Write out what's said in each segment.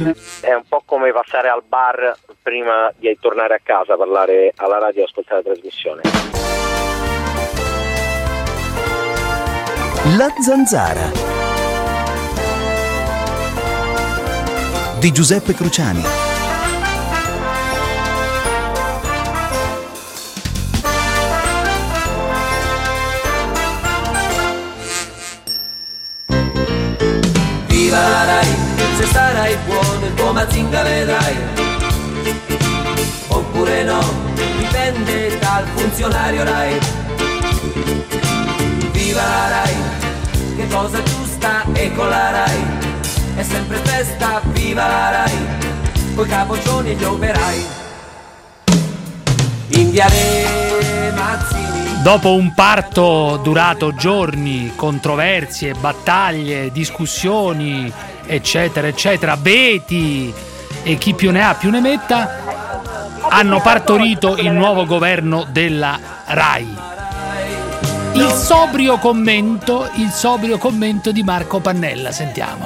È un po' come passare al bar prima di tornare a casa, parlare alla radio e ascoltare la trasmissione. La Zanzara di Giuseppe Cruciani. Viva la Rai, se sarai buono il tuo Mazinga vedrai. Oppure no, dipende dal funzionario Rai. Viva la Rai, che cosa giusta e con la Rai è sempre festa. Viva la Rai, coi capoccioni e gli operai. In Viale Mazzini. Dopo un parto durato giorni, controversie, battaglie, discussioni, eccetera, eccetera, Beti e chi più ne ha più ne metta, hanno partorito il nuovo governo della Rai. Il sobrio commento di Marco Pannella, sentiamo.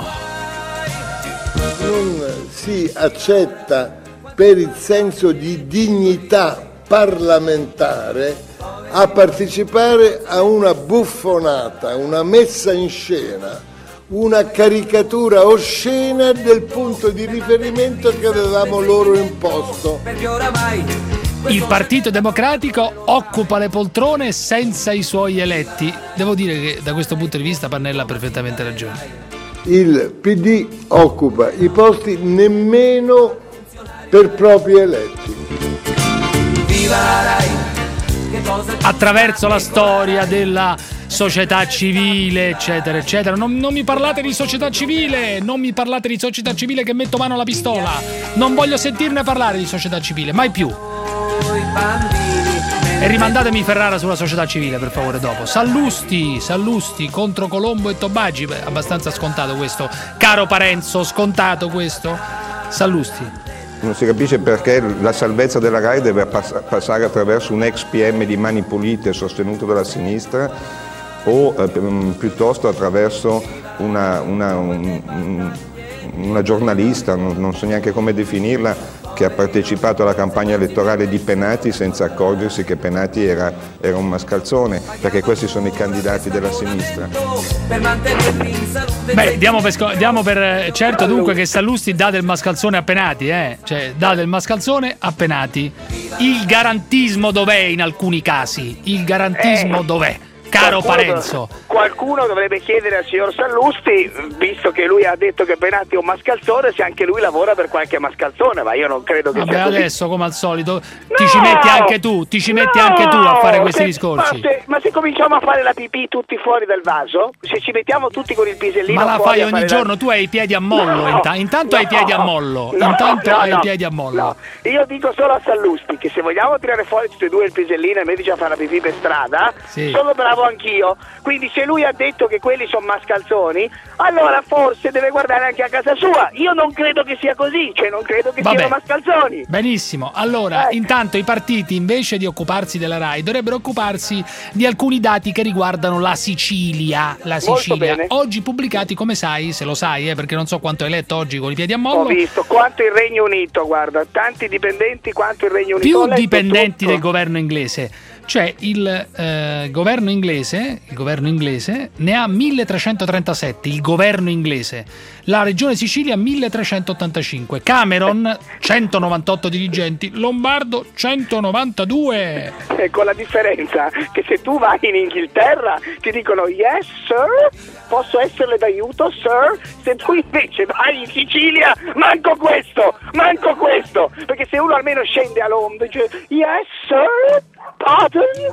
Non si accetta, per il senso di dignità parlamentare, a partecipare a una buffonata, una messa in scena, una caricatura oscena del punto di riferimento che avevamo loro imposto. Il Partito Democratico occupa le poltrone senza i suoi eletti. Devo dire che da questo punto di vista Pannella ha perfettamente ragione. Il PD occupa i posti nemmeno per propri eletti. Viva la Rai! Attraverso la storia della società civile, eccetera, eccetera. Non mi parlate di società civile, non mi parlate di società civile che metto mano alla pistola. Non voglio sentirne parlare di società civile, mai più. E rimandatemi Ferrara sulla società civile, per favore, dopo. Sallusti contro Colombo e Tobagi. Beh, abbastanza scontato questo. Caro Parenzo, scontato questo. Sallusti. Non si capisce perché la salvezza della RAI deve passare attraverso un ex PM di Mani Pulite sostenuto dalla sinistra o piuttosto attraverso una giornalista, non so neanche come definirla, che ha partecipato alla campagna elettorale di Penati senza accorgersi che Penati era un mascalzone, perché questi sono i candidati della sinistra. Beh, diamo per certo dunque che Sallusti dà del mascalzone a Penati, cioè dà del mascalzone a Penati. Il garantismo dov'è in alcuni casi? Il garantismo dov'è? Caro Parenzo, qualcuno dovrebbe chiedere al signor Sallusti, visto che lui ha detto che Penati è un mascalzone, se anche lui lavora per qualche mascalzone, ma io non credo che sia così. Adesso come al solito ti ci metti anche tu a fare questi discorsi. Ma se cominciamo a fare la pipì tutti fuori dal vaso, se ci mettiamo tutti con il pisellino, ma la fai ogni giorno, tu hai i piedi a mollo, intanto hai i piedi a mollo, hai i piedi a mollo. No. Io dico solo a Sallusti che se vogliamo tirare fuori tutti e due il pisellino e metterci a fare la pipì per strada, sono bravo anch'io, quindi se lui ha detto che quelli sono mascalzoni, allora forse deve guardare anche a casa sua. Io non credo che sia così, cioè non credo che siano mascalzoni. Benissimo, allora intanto i partiti invece di occuparsi della RAI dovrebbero occuparsi di alcuni dati che riguardano la Sicilia. Oggi pubblicati, come sai, se lo sai, perché non so quanto hai letto oggi con i piedi a mollo. Ho visto quanto il Regno Unito, guarda, tanti dipendenti quanto il Regno Unito. Più dipendenti del governo inglese. Cioè il governo inglese ne ha 1337, il governo inglese. La regione Sicilia 1385, Cameron 198 dirigenti, Lombardo 192. E con la differenza che se tu vai in Inghilterra ti dicono yes sir, posso esserle d'aiuto sir, se tu invece vai in Sicilia manco questo, perché se uno almeno scende a Londra dice yes sir, pardon.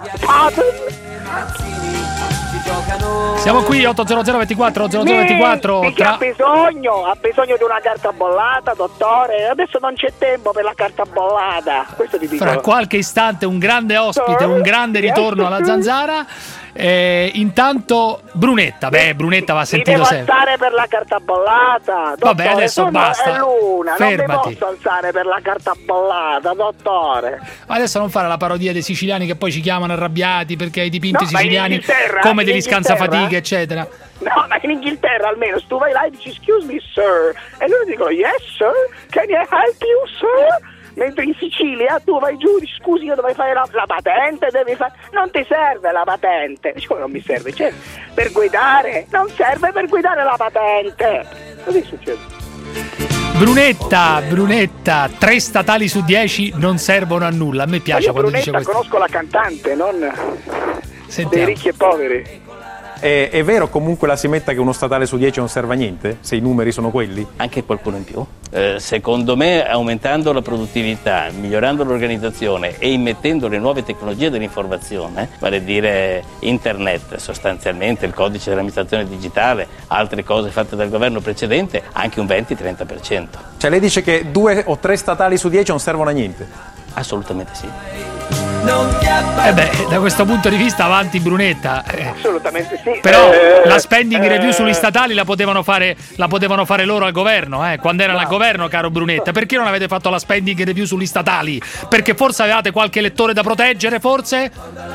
Siamo qui 800 24 0024. Ha bisogno di una carta bollata, dottore. Adesso non c'è tempo per la carta bollata. Questo ti dico. Fra qualche istante un grande ospite, un grande ritorno alla Zanzara. Intanto Brunetta, Brunetta va sentito mi devo sempre. alzare per la carta bollata, dottore. Vabbè, adesso basta. È l'una, fermati. non mi posso alzare per la carta bollata, dottore. Adesso non fare la parodia dei siciliani che poi ci chiamano arrabbiati perché hai dipinto No, i ma in siciliani Inghilterra, come degli in scansafatiche, eccetera. No, ma in Inghilterra almeno tu vai là e dici excuse me sir e loro dicono yes sir, can I help you sir? Mentre in Sicilia tu vai giù e dici scusi, io dovrei fare la patente, devi fare. Non ti serve la patente. Dico, non mi serve, cioè, per guidare, non serve per guidare la patente. Così succede. Brunetta, 3 statali su 10 non servono a nulla. A me piace quando Brunetta, dice questo. conosco la cantante, non Sentiamo. dei ricchi e poveri. È vero comunque la simetta che uno statale su 10 non serve a niente? Se i numeri sono quelli? Anche qualcuno in più. Secondo me, aumentando la produttività, migliorando l'organizzazione e immettendo le nuove tecnologie dell'informazione, vale a dire internet, sostanzialmente il codice dell'amministrazione digitale, altre cose fatte dal governo precedente, anche un 20-30%. Cioè lei dice che 2 o 3 statali su 10 non servono a niente? Assolutamente sì. Da questo punto di vista avanti Brunetta. Assolutamente sì. Però la spending review sugli statali la potevano fare loro al governo, quando erano al governo, caro Brunetta. Perché non avete fatto la spending review sugli statali? Perché forse avevate qualche elettore da proteggere, forse?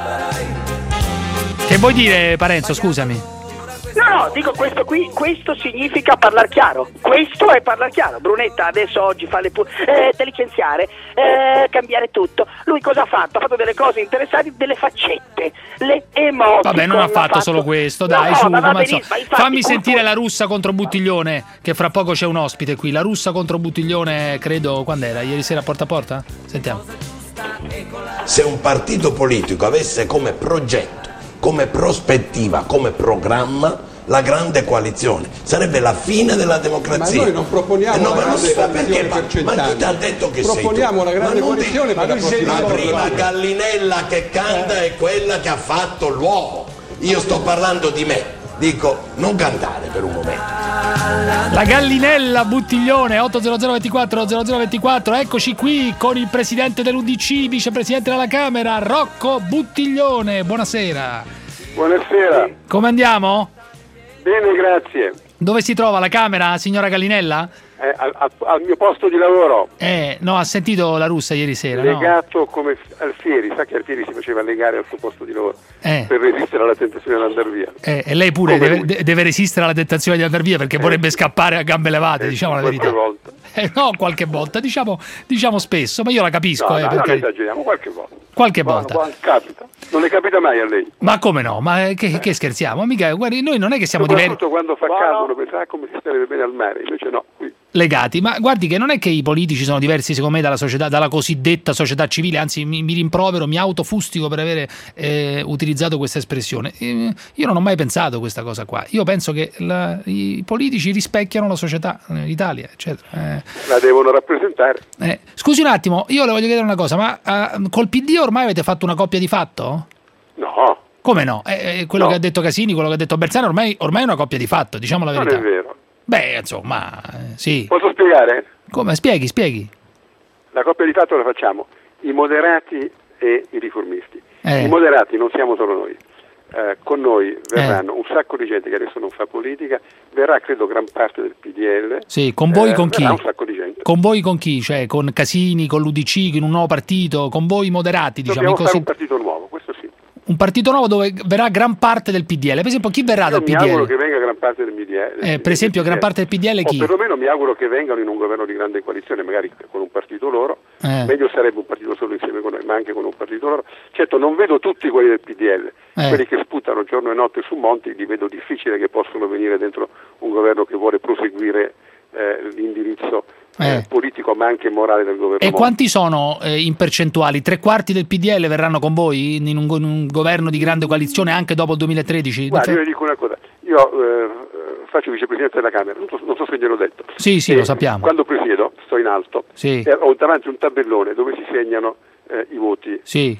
Che vuoi dire, Parenzo, scusami? No, dico questo significa parlare chiaro. Questo è parlare chiaro. Brunetta adesso oggi fa da licenziare, cambiare tutto. Lui cosa ha fatto? Ha fatto delle cose interessanti, delle faccette, le emoticon. Vabbè, non ha fatto solo questo, dai, su, infatti, fammi sentire la russa contro Buttiglione, che fra poco c'è un ospite qui. La russa contro Buttiglione, credo, quando era? Ieri sera a Porta a Porta? Sentiamo. Se un partito politico avesse come progetto, come prospettiva, come programma la grande coalizione, sarebbe la fine della democrazia. Ma noi non proponiamo la grande coalizione per 100 ma anni. chi ti ha detto che proponiamo la grande coalizione per la prossima la prima gallinella che canta è quella che ha fatto l'uovo. Io sto parlando di me, dico non cantare per un momento. La gallinella Buttiglione 80024 0024. Eccoci qui con il presidente dell'UDC, vicepresidente della Camera, Rocco Buttiglione. Buonasera. Buonasera. Come andiamo? Bene, grazie. Dove si trova la Camera, signora Gallinella? Al mio posto di lavoro. No, ha sentito la russa ieri sera, legato come Alfieri, sa che Alfieri si faceva legare al suo posto di lavoro per resistere alla tentazione di andare via. E lei pure deve resistere alla tentazione di andare via perché vorrebbe scappare a gambe levate, diciamo la verità. Qualche volta. No, qualche volta, diciamo spesso, ma io la capisco. No, non esageriamo, qualche volta. Qualche volta. Capita. Non le capita mai a lei? Ma come no? Ma che scherziamo? Mica, guardi, noi non è che siamo soprattutto quando fa caldo uno pensa come si starebbe bene al mare, invece no, qui. Legati, ma guardi che non è che i politici sono diversi secondo me dalla società, dalla cosiddetta società civile, anzi mi rimprovero, mi autofustico per avere utilizzato questa espressione. Io non ho mai pensato questa cosa qua. Io penso che i politici rispecchiano la società, l'Italia, eccetera. La devono rappresentare. Scusi un attimo, io le voglio chiedere una cosa, ma col PD ormai avete fatto una coppia di fatto? No. Come no? Quello che ha detto Casini, quello che ha detto Bersani, ormai è una coppia di fatto, diciamo la verità. Non è vero. Beh, insomma, sì. Posso spiegare? Come? Spieghi. La coppia di fatto la facciamo i moderati e i riformisti. I moderati non siamo solo noi. Con noi verranno un sacco di gente che adesso non fa politica, verrà credo gran parte del PDL. Sì, con voi con chi? Un sacco di gente. Con voi con chi? Cioè con Casini, con l'UDC, in un nuovo partito, con voi moderati, diciamo. Dobbiamo fare un partito nuovo, questo sì. Un partito nuovo dove verrà gran parte del PDL. Per esempio, chi verrà dal PDL? Mi auguro che venga gran parte del PDL. Per esempio, gran parte del PDL chi? O perlomeno mi auguro che vengano in un governo di grande coalizione, magari con un partito loro. Meglio sarebbe un partito solo insieme con noi, ma anche con un partito loro. Certo, non vedo tutti quelli del PDL. Quelli che sputano giorno e notte su Monti, li vedo difficile che possano venire dentro un governo che vuole proseguire l'indirizzo politico ma anche morale del governo. E quanti sono in percentuali? 3/4 del PDL verranno con voi in un governo di grande coalizione anche dopo il 2013? Guarda, io le dico una cosa, io faccio vicepresidente della Camera, non so se gliel'ho detto. Sì, lo sappiamo. Quando presiedo, sto in alto, ho davanti un tabellone dove si segnano i voti. Sì.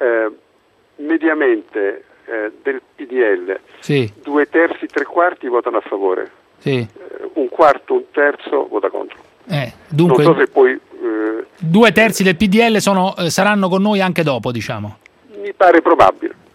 Mediamente del PDL 2/3, 3/4 votano a favore. Sì. Un quarto, un terzo vota contro. Dunque, non so se poi 2/3 del PDL saranno con noi anche dopo, diciamo. Mi pare probabile.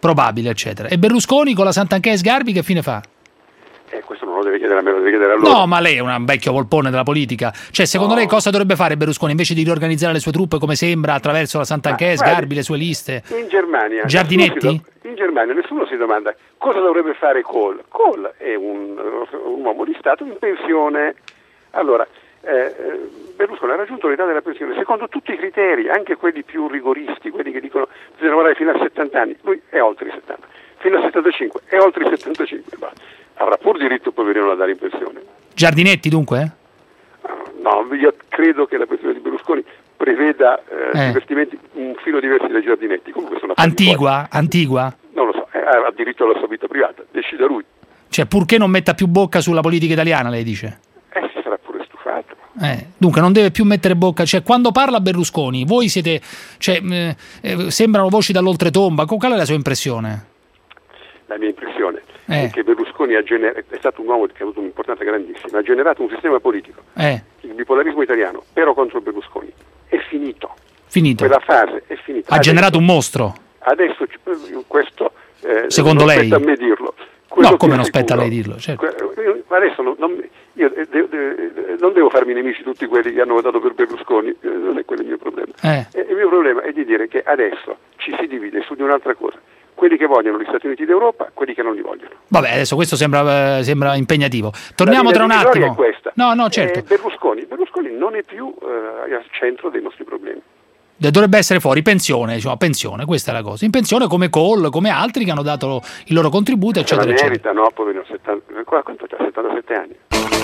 probabile, eccetera. E Berlusconi con la Santanchè e Sgarbi che fine fa? Questo non lo deve chiedere a me, lo deve chiedere a loro. No, ma lei è un vecchio volpone della politica. Cioè, secondo lei cosa dovrebbe fare Berlusconi invece di riorganizzare le sue truppe come sembra attraverso la Santanchè, Sgarbi, le sue liste? In Germania Giardinetti? In Germania nessuno si domanda cosa dovrebbe fare Kohl. Kohl è un uomo di Stato in pensione. Allora, Berlusconi ha raggiunto l'età della pensione secondo tutti i criteri, anche quelli più rigoristi, quelli che dicono bisogna lavorare fino a 70 anni. Lui è oltre i 70, fino a 75, è oltre i 75. Avrà pur diritto poverino a andare in pensione. Giardinetti dunque? No, io credo che la pensione di Berlusconi preveda investimenti un filo diversi dai Giardinetti. Comunque sono Antigua? Non lo so, ha diritto alla sua vita privata, decida lui. Cioè, purché non metta più bocca sulla politica italiana, lei dice? Si sarà pure stufato. Dunque non deve più mettere bocca, cioè quando parla Berlusconi, voi siete, cioè, sembrano voci dall'oltretomba, qual è la sua impressione? La mia impressione è che Berlusconi è stato un uomo che ha avuto un'importanza grandissima, ha generato un sistema politico, il bipolarismo italiano, però contro Berlusconi, è finito. Quella fase è finita. Ha generato un mostro. Adesso questo secondo non lei? Spetta a me dirlo. No, come non spetta a lei dirlo? Certo. Adesso io non devo farmi nemici tutti quelli che hanno votato per Berlusconi, non è quello il mio problema. Il mio problema è di dire che adesso ci si divide su di un'altra cosa. Quelli che vogliono gli Stati Uniti d'Europa, quelli che non li vogliono. Vabbè, adesso questo sembra impegnativo. Torniamo tra un attimo. È questa. No, certo. Berlusconi non è più al centro dei nostri problemi. Dovrebbe essere fuori, pensione, questa è la cosa. In pensione come Kohl, come altri che hanno dato il loro contributo, eccetera, eccetera. Merita, no, poverino, quanto c'ha? 77 anni.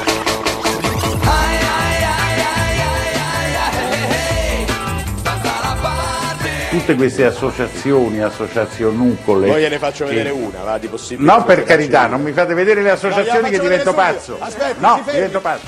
Tutte queste associazionucole. Poi gliene faccio vedere una, va, di possibile. No, per carità, non mi fate vedere le associazioni che divento pazzo. Aspetta, divento pazzo.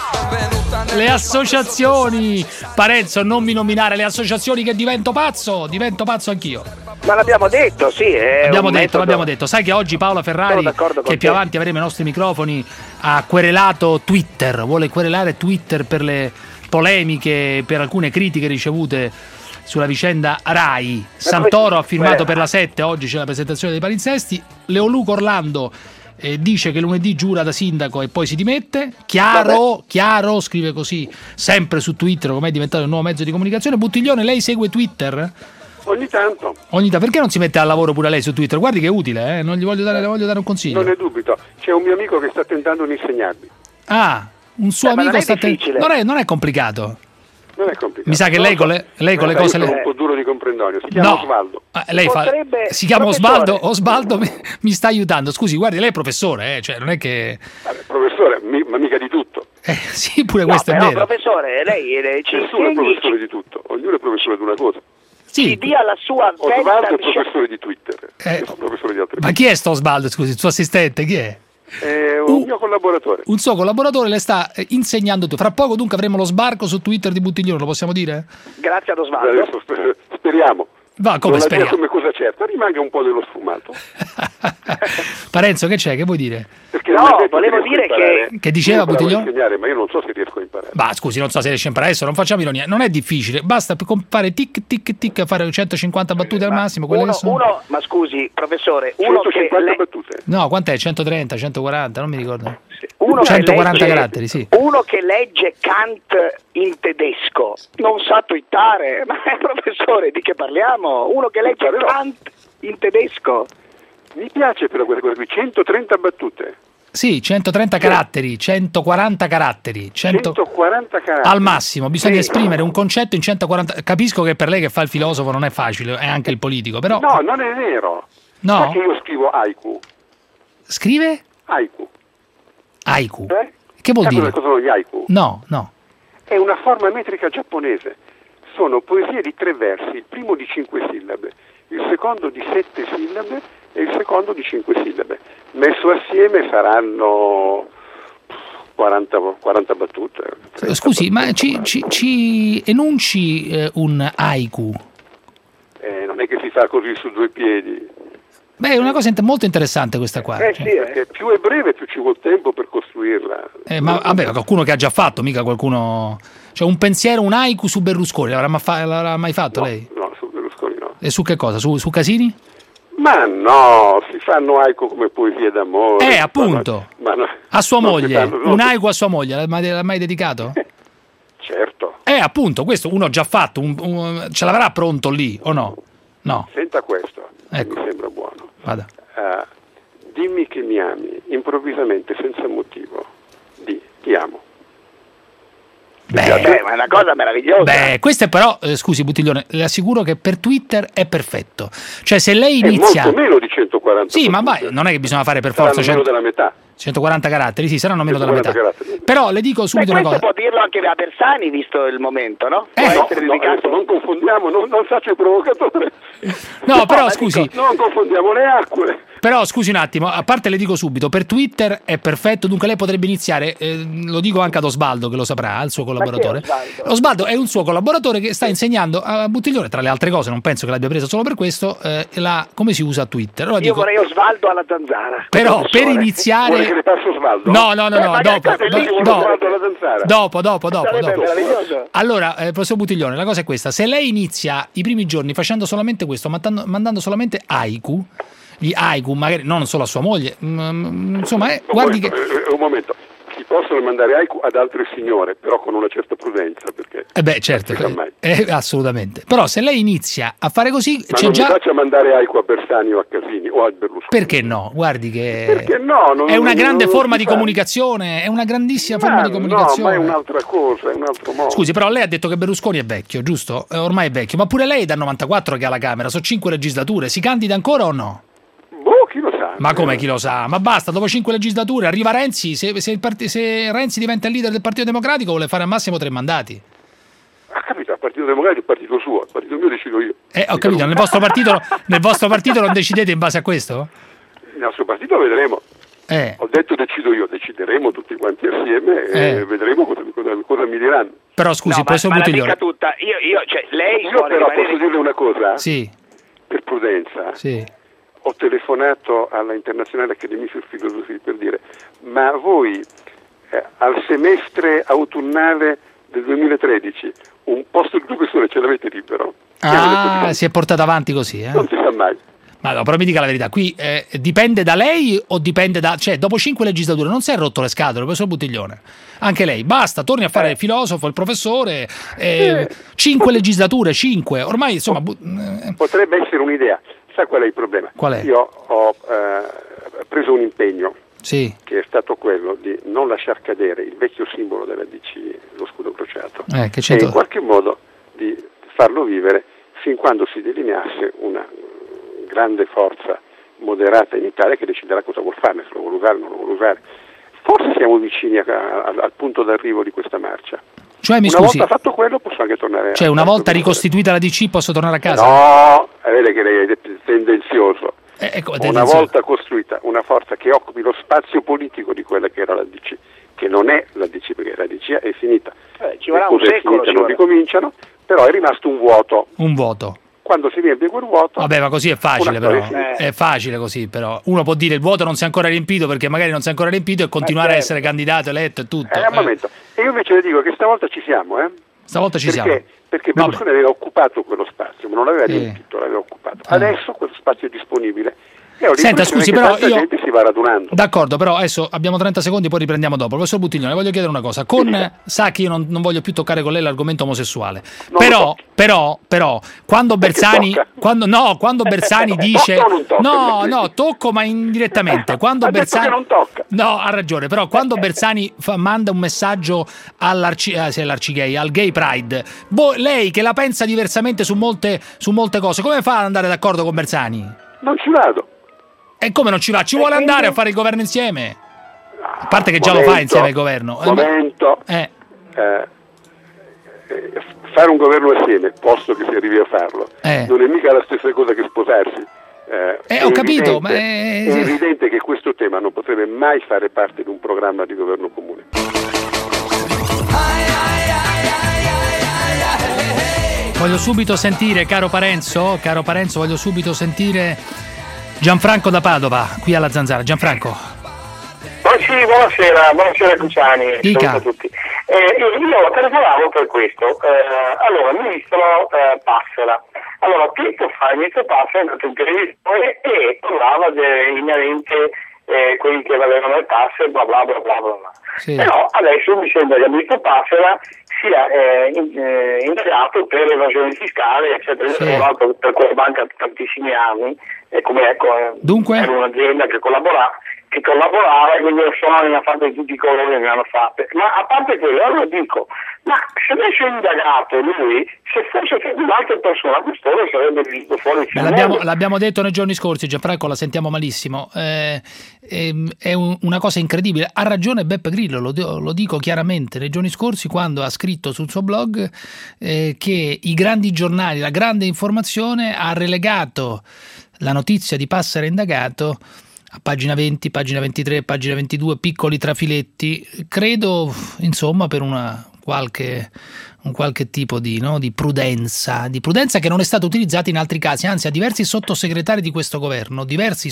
Le associazioni, Parenzo, non mi nominare le associazioni che divento pazzo anch'io. Ma l'abbiamo detto, sì. L'abbiamo detto. Sai che oggi Paola Ferrari, che più avanti avremo i nostri microfoni, ha querelato Twitter, vuole querelare Twitter per le polemiche, per alcune critiche ricevute sulla vicenda Rai. Santoro ha firmato per la 7, oggi c'è la presentazione dei palinsesti. Leoluco Orlando dice che lunedì giura da sindaco e poi si dimette. Chiaro, scrive così sempre su Twitter, come è diventato il nuovo mezzo di comunicazione. Buttiglione, lei segue Twitter? Ogni tanto. Perché non si mette al lavoro pure lei su Twitter? Guardi che è utile, non gli voglio dare un consiglio. Non ne dubito, c'è un mio amico che sta tentando di insegnarmi. Un suo amico sta tentando. Non è complicato. Non è complicato. Mi sa che lei con le cose. È un po' duro di comprendere. Si chiama Osvaldo. Si chiama Osvaldo. Osvaldo mi sta aiutando. Scusi, guardi, lei è professore, cioè non è che. Professore, ma mica di tutto. Sì, pure questo è vero. Professore, lei ci nessuno è professore di tutto, ognuno è professore di una cosa. Sì. Ci dia la sua Osvaldo è professore di Twitter. Professore di altre ma chi è sto Osvaldo? Scusi, il suo assistente, chi è? Un mio collaboratore. Un suo collaboratore le sta insegnando tu. Fra poco dunque avremo lo sbarco su Twitter di Buttiglione, lo possiamo dire? Grazie ad Osvaldo. Adesso speriamo. Va, come speriamo? Come cosa certa, rimanga un po' dello sfumato. Parenzo, che c'è? Che vuoi dire? Perché volevo dire che diceva Buttiglione? Insegnare, ma io non so se riesco a imparare. Ma scusi, non so se riesce a imparare, adesso non facciamo ironia, non è difficile, basta fare tic tic tic, fare 150 battute al massimo, ma scusi, professore, 150 battute. No, quant'è? 130, 140, non mi ricordo. 140 caratteri, sì. Uno che legge Kant in tedesco non sa twittare, ma professore, di che parliamo? Uno che legge Kant in tedesco. Mi piace però questa cosa qui, 130 battute. Sì, 130 caratteri, 140 caratteri. 140 caratteri. Al massimo, bisogna esprimere un concetto in 140. Capisco che per lei che fa il filosofo non è facile, è anche il politico, però. No, non è vero. No. Perché io scrivo haiku. Scrive? Haiku. Haiku. Che vuol dire? Cosa sono gli haiku? No. È una forma metrica giapponese. Sono poesie di 3 versi, il primo di 5 sillabe, il secondo di 7 sillabe e il secondo di 5 sillabe. Messo assieme saranno 40 battute. Scusi, ma ci enunci un haiku? Non è che si fa così su 2 piedi. Beh, è una cosa molto interessante questa qua. Sì, perché più è breve più ci vuole tempo per costruirla. Ma vabbè, qualcuno che ha già fatto, mica qualcuno. Cioè un pensiero, un haiku su Berlusconi, l'avrà mai fatto lei? No, su Berlusconi no. E su che cosa? Su Casini? Ma no, si fanno haiku come poesie d'amore. Appunto. A sua moglie, un haiku a sua moglie, l'ha mai dedicato? Certo. Appunto, questo uno già fatto, ce l'avrà pronto lì o no? No. Senta questo, mi sembra buono. Vada. Dimmi che mi ami, improvvisamente, senza motivo. Ti amo. Ma è una cosa meravigliosa. Questo è però, scusi Buttiglione, le assicuro che per Twitter è perfetto. Cioè se lei inizia... È molto meno di 140. Sì, ma non è che bisogna fare per forza... meno della metà. 140 caratteri, sì, saranno meno della metà. Però le dico subito una cosa. Può dirlo anche a Bersani, visto il momento, no? Non confondiamo, non faccio il provocatore. No, però scusi. Non confondiamo le acque. Però scusi un attimo, a parte le dico subito, per Twitter è perfetto, dunque lei potrebbe iniziare, lo dico anche ad Osvaldo che lo saprà, al suo collaboratore. Osvaldo è un suo collaboratore che sta insegnando a Buttiglione, tra le altre cose, non penso che l'abbia presa solo per questo, come si usa Twitter. Allora, io vorrei Osvaldo alla Zanzara. Però per iniziare... Vuole che le passo Osvaldo? No, dopo. Allora, professor Buttiglione, la cosa è questa, se lei inizia i primi giorni facendo solamente questo, mandando solamente haiku, gli haiku, magari non solo a sua moglie, insomma, guardi che... Un momento, si possono mandare haiku ad altre signore, però con una certa prudenza, perché... certo, assolutamente. Però se lei inizia a fare così... Ma non mi faccia mandare haiku a Bersani o a Casini o a Berlusconi. Perché no? Guardi che... Perché no? È una grande forma di comunicazione, è una grandissima forma di comunicazione. No, ma è un'altra cosa, è un altro modo. Scusi, però lei ha detto che Berlusconi è vecchio, giusto? Ormai è vecchio, ma pure lei è dal 94 che ha la Camera, sono 5 legislature, si candida ancora o no? Chi lo sa? Ma come chi lo sa? Ma basta, dopo 5 legislature arriva Renzi, se Renzi diventa il leader del Partito Democratico vuole fare al massimo 3 mandati. Ha capito, il Partito Democratico è il partito suo, il partito mio decido io. Ho capito, nel vostro partito non decidete in base a questo? Nel nostro partito vedremo. Ho detto decido io, decideremo tutti quanti assieme e vedremo cosa mi diranno. Però scusi, professor Buttiglione. Io però posso dirle una cosa? Sì. Per prudenza. Sì. Ho telefonato alla Internazionale Accademia di Filosofia per dire, ma voi al semestre autunnale del 2013 un posto di professore ce l'avete libero? Si è portato avanti così, Non si sa mai. Ma no, però mi dica la verità, qui dipende da lei o dipende da... Cioè, dopo 5 legislature non si è rotto le scatole, professor Buttiglione? Anche lei, basta, torni a fare il filosofo, il professore, 5 legislature, 5, ormai insomma... Potrebbe essere un'idea. Sa qual è il problema? Qual è? Io ho preso un impegno che è stato quello di non lasciar cadere il vecchio simbolo della DC, lo scudo crociato, e in qualche modo di farlo vivere fin quando si delineasse una grande forza moderata in Italia che deciderà cosa vuol farne, se lo vuole usare o non lo vuole usare. Forse siamo vicini al punto d'arrivo di questa marcia. Cioè, una volta fatto quello posso anche tornare Cioè, una volta ricostituita la DC posso tornare a casa? No, vede che lei è tendenzioso. Una volta costruita una forza che occupi lo spazio politico di quella che era la DC, che non è la DC, perché la DC è finita. Ci vorrà un secolo. Non ricominciano, però è rimasto un vuoto. Un vuoto. Quando si riempie quel vuoto... Vabbè, ma così è facile però. È facile così però. Uno può dire il vuoto non si è ancora riempito perché magari non si è ancora riempito e continuare a essere candidato, eletto e tutto. Un momento. E io invece le dico che stavolta ci siamo, Stavolta ci siamo. Perché Berlusconi aveva occupato quello spazio, ma non l'aveva riempito, l'aveva occupato. Adesso quello spazio è disponibile. Senta, scusi, però io... gente si va radunando. D'accordo, però adesso abbiamo 30 secondi, poi riprendiamo dopo. Professor Buttiglione, voglio chiedere una cosa. Sa che io non voglio più toccare con lei l'argomento omosessuale. Però, quando Bersani... Quando Bersani dice... tocco ma indirettamente. Quando Bersani... non tocca. No, ha ragione, però quando Bersani manda un messaggio all'Arcigay, al Gay Pride, lei che la pensa diversamente su molte cose, come fa ad andare d'accordo con Bersani? Non ci vado. E come non ci va? Ci vuole andare a fare il governo insieme? A parte che già lo fa insieme al governo. Fare un governo assieme, posto che si arrivi a farlo, non è mica la stessa cosa che sposarsi. Ho capito, ma è evidente che questo tema non potrebbe mai fare parte di un programma di governo comune. Voglio subito sentire, caro Parenzo, voglio subito sentire Gianfranco da Padova, qui alla Zanzara. Gianfranco. Buonasera Cruciani, saluto a tutti. Io telefonavo per questo. Allora, ministro Passera. Allora, tempo fa il ministro Passera è andato in televisione e parlava inerente quelli che avevano le tasse, bla bla bla bla bla. Sì. Però adesso mi sembra che il ministro Passera sia indagato per evasione fiscale, eccetera, eccetera, per quella banca tantissimi anni, e come Dunque? Era un'azienda che collaborava, e quindi lo so, ne ha fatte tutti i colori, ne hanno fatte. Ma a parte quello, allora dico, ma se avesse indagato lui, se fosse un'altra persona, quest'ora sarebbe venuto fuori. L'abbiamo detto nei giorni scorsi, Gianfranco, la sentiamo malissimo. È una cosa incredibile. Ha ragione Beppe Grillo, lo dico chiaramente, nei giorni scorsi quando ha scritto sul suo blog che i grandi giornali, la grande informazione ha relegato la notizia di Passera indagato a pagina 20, pagina 23, pagina 22, piccoli trafiletti, credo insomma per un qualche tipo di prudenza che non è stata utilizzata in altri casi, anzi a diversi sottosegretari di questo governo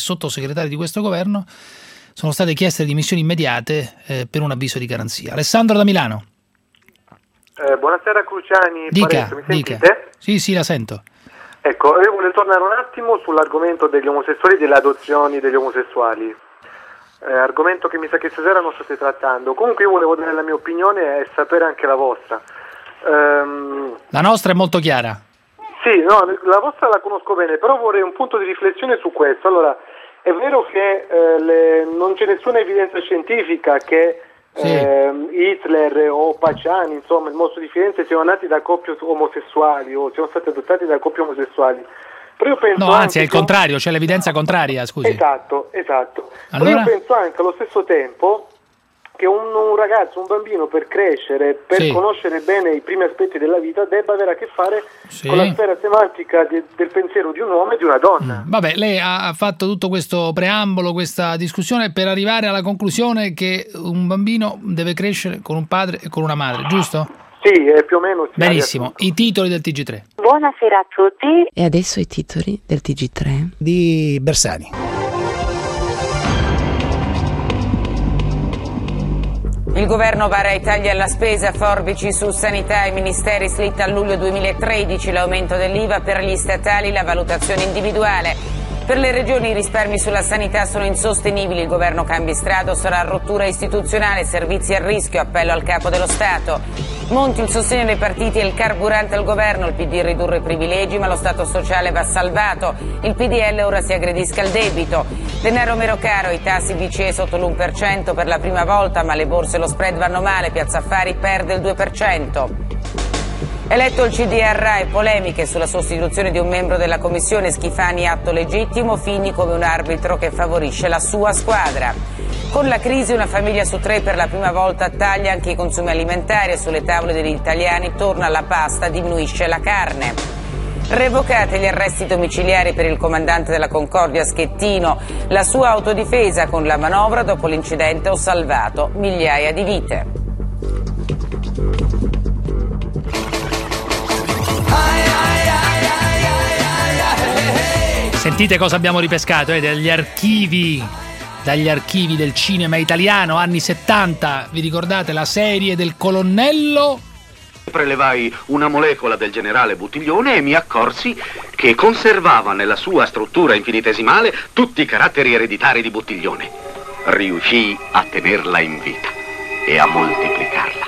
sono state chieste dimissioni immediate per un avviso di garanzia. Alessandro da Milano. Buonasera Cruciani. Dica, mi sentite? Sì, la sento. Ecco, io volevo tornare un attimo sull'argomento degli omosessuali e delle adozioni degli omosessuali, argomento che mi sa che stasera non state trattando. Comunque io volevo dare la mia opinione e sapere anche la vostra. La nostra è molto chiara. Sì, no, la vostra la conosco bene, però vorrei un punto di riflessione su questo. Allora, è vero che non c'è nessuna evidenza scientifica che Hitler o Paciani, insomma il mostro di Firenze, siano nati da coppie omosessuali o siano stati adottati da coppie omosessuali. Però io penso anzi è il contrario, c'è l'evidenza contraria, scusi. Esatto. Allora? Però io penso anche allo stesso tempo che un ragazzo, un bambino, per crescere, per conoscere bene i primi aspetti della vita, debba avere a che fare con la sfera semantica del pensiero di un uomo e di una donna. Vabbè, lei ha fatto tutto questo preambolo, questa discussione per arrivare alla conclusione che un bambino deve crescere con un padre e con una madre, giusto? Sì, più o meno. Benissimo, i titoli del TG3. Buonasera a tutti. E adesso i titoli del TG3 di Bersani. Il governo vara i tagli alla spesa, forbici su sanità e ministeri, slitta a luglio 2013 l'aumento dell'IVA per gli statali, la valutazione individuale. Per le regioni i risparmi sulla sanità sono insostenibili, il governo cambi strada, sarà rottura istituzionale, servizi a rischio, appello al capo dello Stato. Monti il sostegno dei partiti e il carburante al governo, il PD ridurre i privilegi ma lo Stato sociale va salvato, il PDL ora si aggredisca il debito. Denaro meno caro, i tassi BCE sotto l'1% per la prima volta ma le borse e lo spread vanno male, Piazza Affari perde il 2%. Eletto il CDR e polemiche sulla sostituzione di un membro della commissione, Schifani atto legittimo, Fini come un arbitro che favorisce la sua squadra. Con la crisi una famiglia su 3 per la prima volta taglia anche i consumi alimentari e sulle tavole degli italiani torna la pasta, diminuisce la carne. Revocate gli arresti domiciliari per il comandante della Concordia Schettino, la sua autodifesa con la manovra dopo l'incidente ho salvato migliaia di vite. Sentite cosa abbiamo ripescato dagli archivi del cinema italiano, anni 70. Vi ricordate la serie del colonnello? Prelevai una molecola del generale Buttiglione e mi accorsi che conservava nella sua struttura infinitesimale tutti i caratteri ereditari di Buttiglione. Riuscii a tenerla in vita e a moltiplicarla.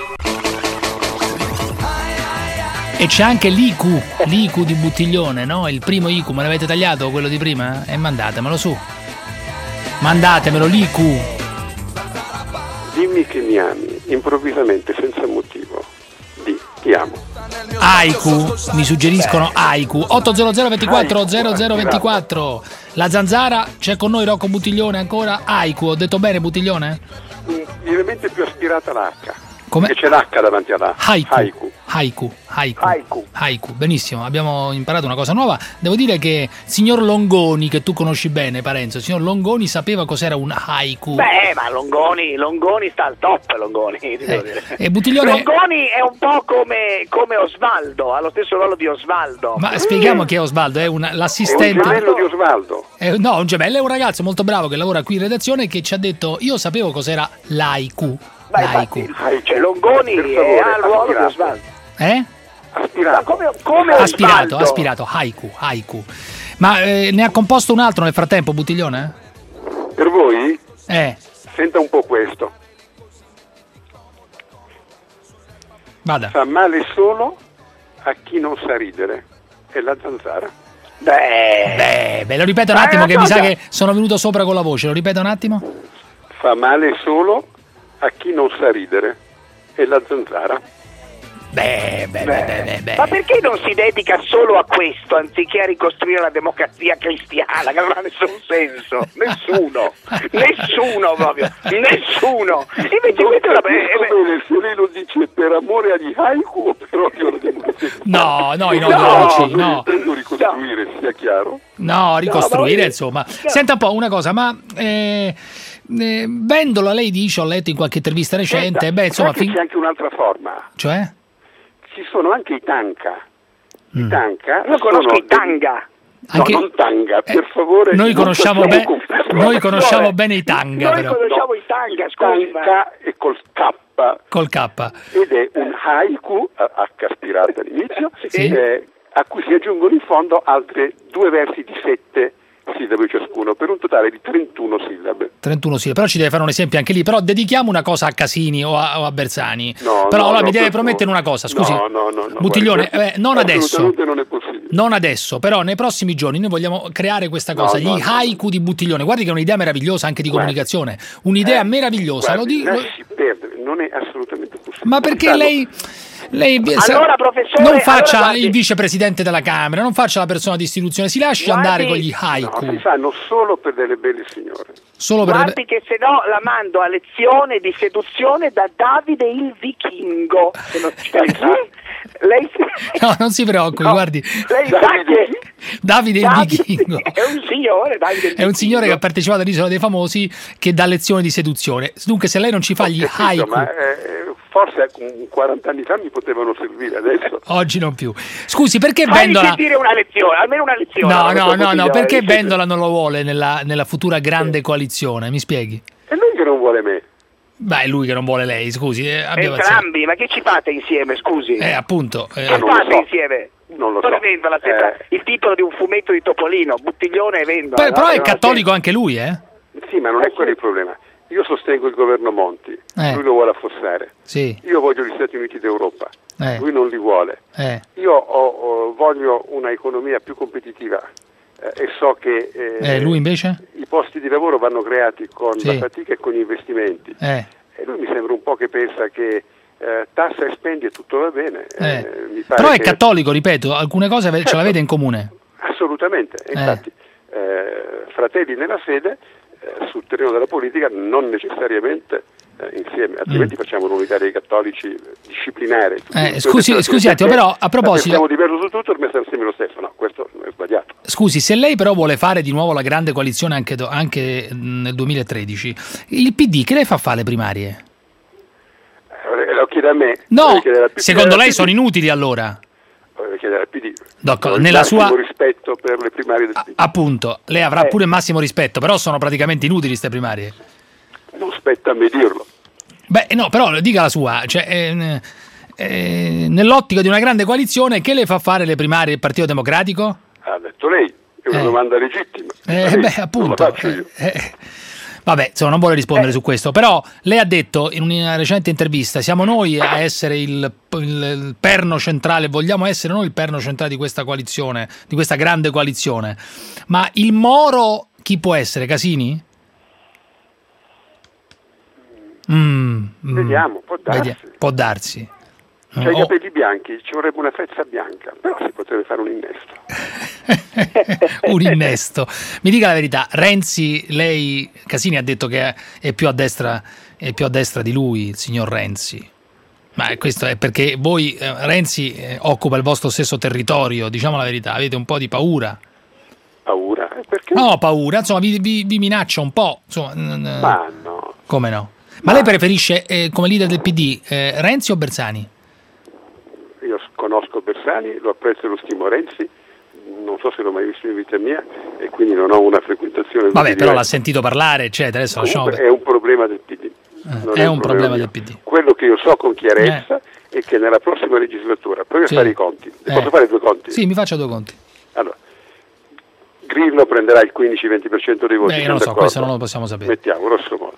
E c'è anche l'IQ di Buttiglione, no? Il primo IQ, me l'avete tagliato quello di prima? E mandatemelo su. Mandatemelo l'IQ. Dimmi che mi ami, improvvisamente, senza motivo. Ti amo. Aiku, mi suggeriscono Aiku. 800 24 0024. La Zanzara, c'è con noi Rocco Buttiglione ancora. Aiku, ho detto bene Buttiglione? Lievemente più aspirata l'H. Come? Che c'è l'H davanti alla Haiku. Benissimo, abbiamo imparato una cosa nuova. Devo dire che signor Longoni, che tu conosci bene Parenzo, signor Longoni sapeva cos'era un haiku. Beh, ma Longoni sta al top, Longoni. E Buttiglione... Longoni è un po' come Osvaldo, ha lo stesso ruolo di Osvaldo. Ma spieghiamo chi è Osvaldo, è l'assistente... È un gemello di Osvaldo. No, un gemello, è un ragazzo molto bravo che lavora qui in redazione che ci ha detto io sapevo cos'era l'haiku. Haiku. Cioè Longoni ha il ruolo di Osvaldo. Come aspirato, haiku. Ma ne ha composto un altro nel frattempo, Buttiglione? Per voi? Senta un po' questo. Vada. Fa male solo a chi non sa ridere. È la zanzara. Beh, lo ripeto un attimo che mi sa che sono venuto sopra con la voce. Lo ripeto un attimo. Fa male solo a chi non sa ridere. È la zanzara. Beh. Ma perché non si dedica solo a questo anziché a ricostruire la democrazia cristiana, che non ha nessun senso? Nessuno proprio, nessuno. Invece questo è bene, se lei lo dice per amore agli haiku o per odio alla democrazia cristiana? No, ideologici, no. Intendo ricostruire, sia chiaro? No, ricostruire, insomma. Senta un po' una cosa, ma Vendola, lei dice, ho letto in qualche intervista recente, insomma, c'è anche un'altra forma. Cioè? Ci sono anche i tanka. I tanka. Io conosco i tanga. Anche... No, non tanga, per favore. Noi conosciamo bene i tanga. Noi conosciamo i tanga, scusi. Tanga e col K. Col K. Ed è un haiku, H aspirato all'inizio, a cui si aggiungono in fondo altre 2 versi di 7 sillabe ciascuno, per un totale di 31 sillabe. 31 sillabe, però ci deve fare un esempio anche lì, però dedichiamo una cosa a Casini o a Bersani. Mi deve promettere una cosa, scusi. No. Buttiglione, non adesso. Non è possibile. Non adesso, però nei prossimi giorni noi vogliamo creare questa cosa, gli haiku di Buttiglione. Guardi che è un'idea meravigliosa anche di comunicazione, un'idea meravigliosa, lo dico. Lasci perdere, non è assolutamente possibile. Ma perché lei allora, professore, non faccia il vicepresidente della Camera, non faccia la persona di istituzione, si lasci andare con gli haiku. Si fanno solo per delle belle signore. Guardi che se no la mando a lezione di seduzione da Davide il Vichingo. Se non lei No, non si preoccupi, guardi. Lei sa che Davide il Vichingo è un signore, è un signore che ha partecipato all'Isola dei Famosi, che dà lezioni di seduzione. Dunque, se lei non ci fa gli haiku, forse 40 anni fa mi potevano servire, adesso oggi non più. Scusi, perché Fai Vendola sentire una lezione, almeno una lezione. No, perché Vendola non lo vuole nella futura grande coalizione? Mi spieghi? È lui che non vuole me. Beh, è lui che non vuole lei, scusi. Entrambi, ma che ci fate insieme, scusi? Appunto. Che fate insieme? Non lo so. Vendola sembra il titolo di un fumetto di Topolino, Buttiglione e Vendola. Però è cattolico anche lui, Sì, ma non è quello il problema. Io sostengo il governo Monti, lui lo vuole affossare. Sì. Io voglio gli Stati Uniti d'Europa, lui non li vuole. Io voglio una economia più competitiva e so che lui invece? I posti di lavoro vanno creati con la fatica e con gli investimenti. E lui mi sembra un po' che pensa che tassa e spendi e tutto va bene. Mi pare però è cattolico, ripeto, alcune cose ce l'avete in comune. Assolutamente, infatti fratelli nella fede, sul terreno della politica non necessariamente insieme, altrimenti facciamo un'unità dei cattolici disciplinare. Scusi attimo, però a proposito, siamo diversi su tutto, per me siamo sempre lo stesso. No, questo è sbagliato. Scusi, se lei però vuole fare di nuovo la grande coalizione anche nel 2013, il PD che le fa fare le primarie? Lo chiede a me. No, secondo lei sono inutili allora? Chiedere al PD. Nella sua rispetto per le primarie del PD. Appunto, lei avrà pure il massimo rispetto, però sono praticamente inutili queste primarie. Non spetta a me dirlo. Beh, no, però dica la sua, cioè nell'ottica di una grande coalizione, che le fa fare le primarie del Partito Democratico? Ha detto lei, è una domanda legittima. Appunto. Non la faccio io. Vabbè, insomma, non vuole rispondere su questo, però lei ha detto in una recente intervista: siamo noi a essere il perno centrale, vogliamo essere noi il perno centrale di questa coalizione, di questa grande coalizione. Ma il Moro chi può essere? Casini? Vediamo, può darsi. C'ha i capelli bianchi, ci vorrebbe una fezza bianca, però si potrebbe fare un innesto. Un innesto. Mi dica la verità, Renzi, Casini ha detto che è più a destra di lui, il signor Renzi. Ma questo è perché voi, Renzi occupa il vostro stesso territorio, diciamo la verità, avete un po' di paura. Paura? Perché? No, paura, insomma, vi minaccia un po'. Insomma, ma no. Come no? Ma lei preferisce, come leader del PD, Renzi o Bersani? Io conosco Bersani, lo apprezzo e lo stimo. Renzi non so se l'ho mai visto in vita mia e quindi non ho una frequentazione. Vabbè, però l'ha sentito parlare, eccetera. Adesso è un problema del PD. Non è un problema del PD. Quello che io so con chiarezza è che nella prossima legislatura, proviamo a fare i conti, posso fare 2 conti? Sì, mi faccia 2 conti. Allora, Grillo prenderà il 15-20% dei voti. Non lo so, questo non lo possiamo sapere. Mettiamo, grosso modo.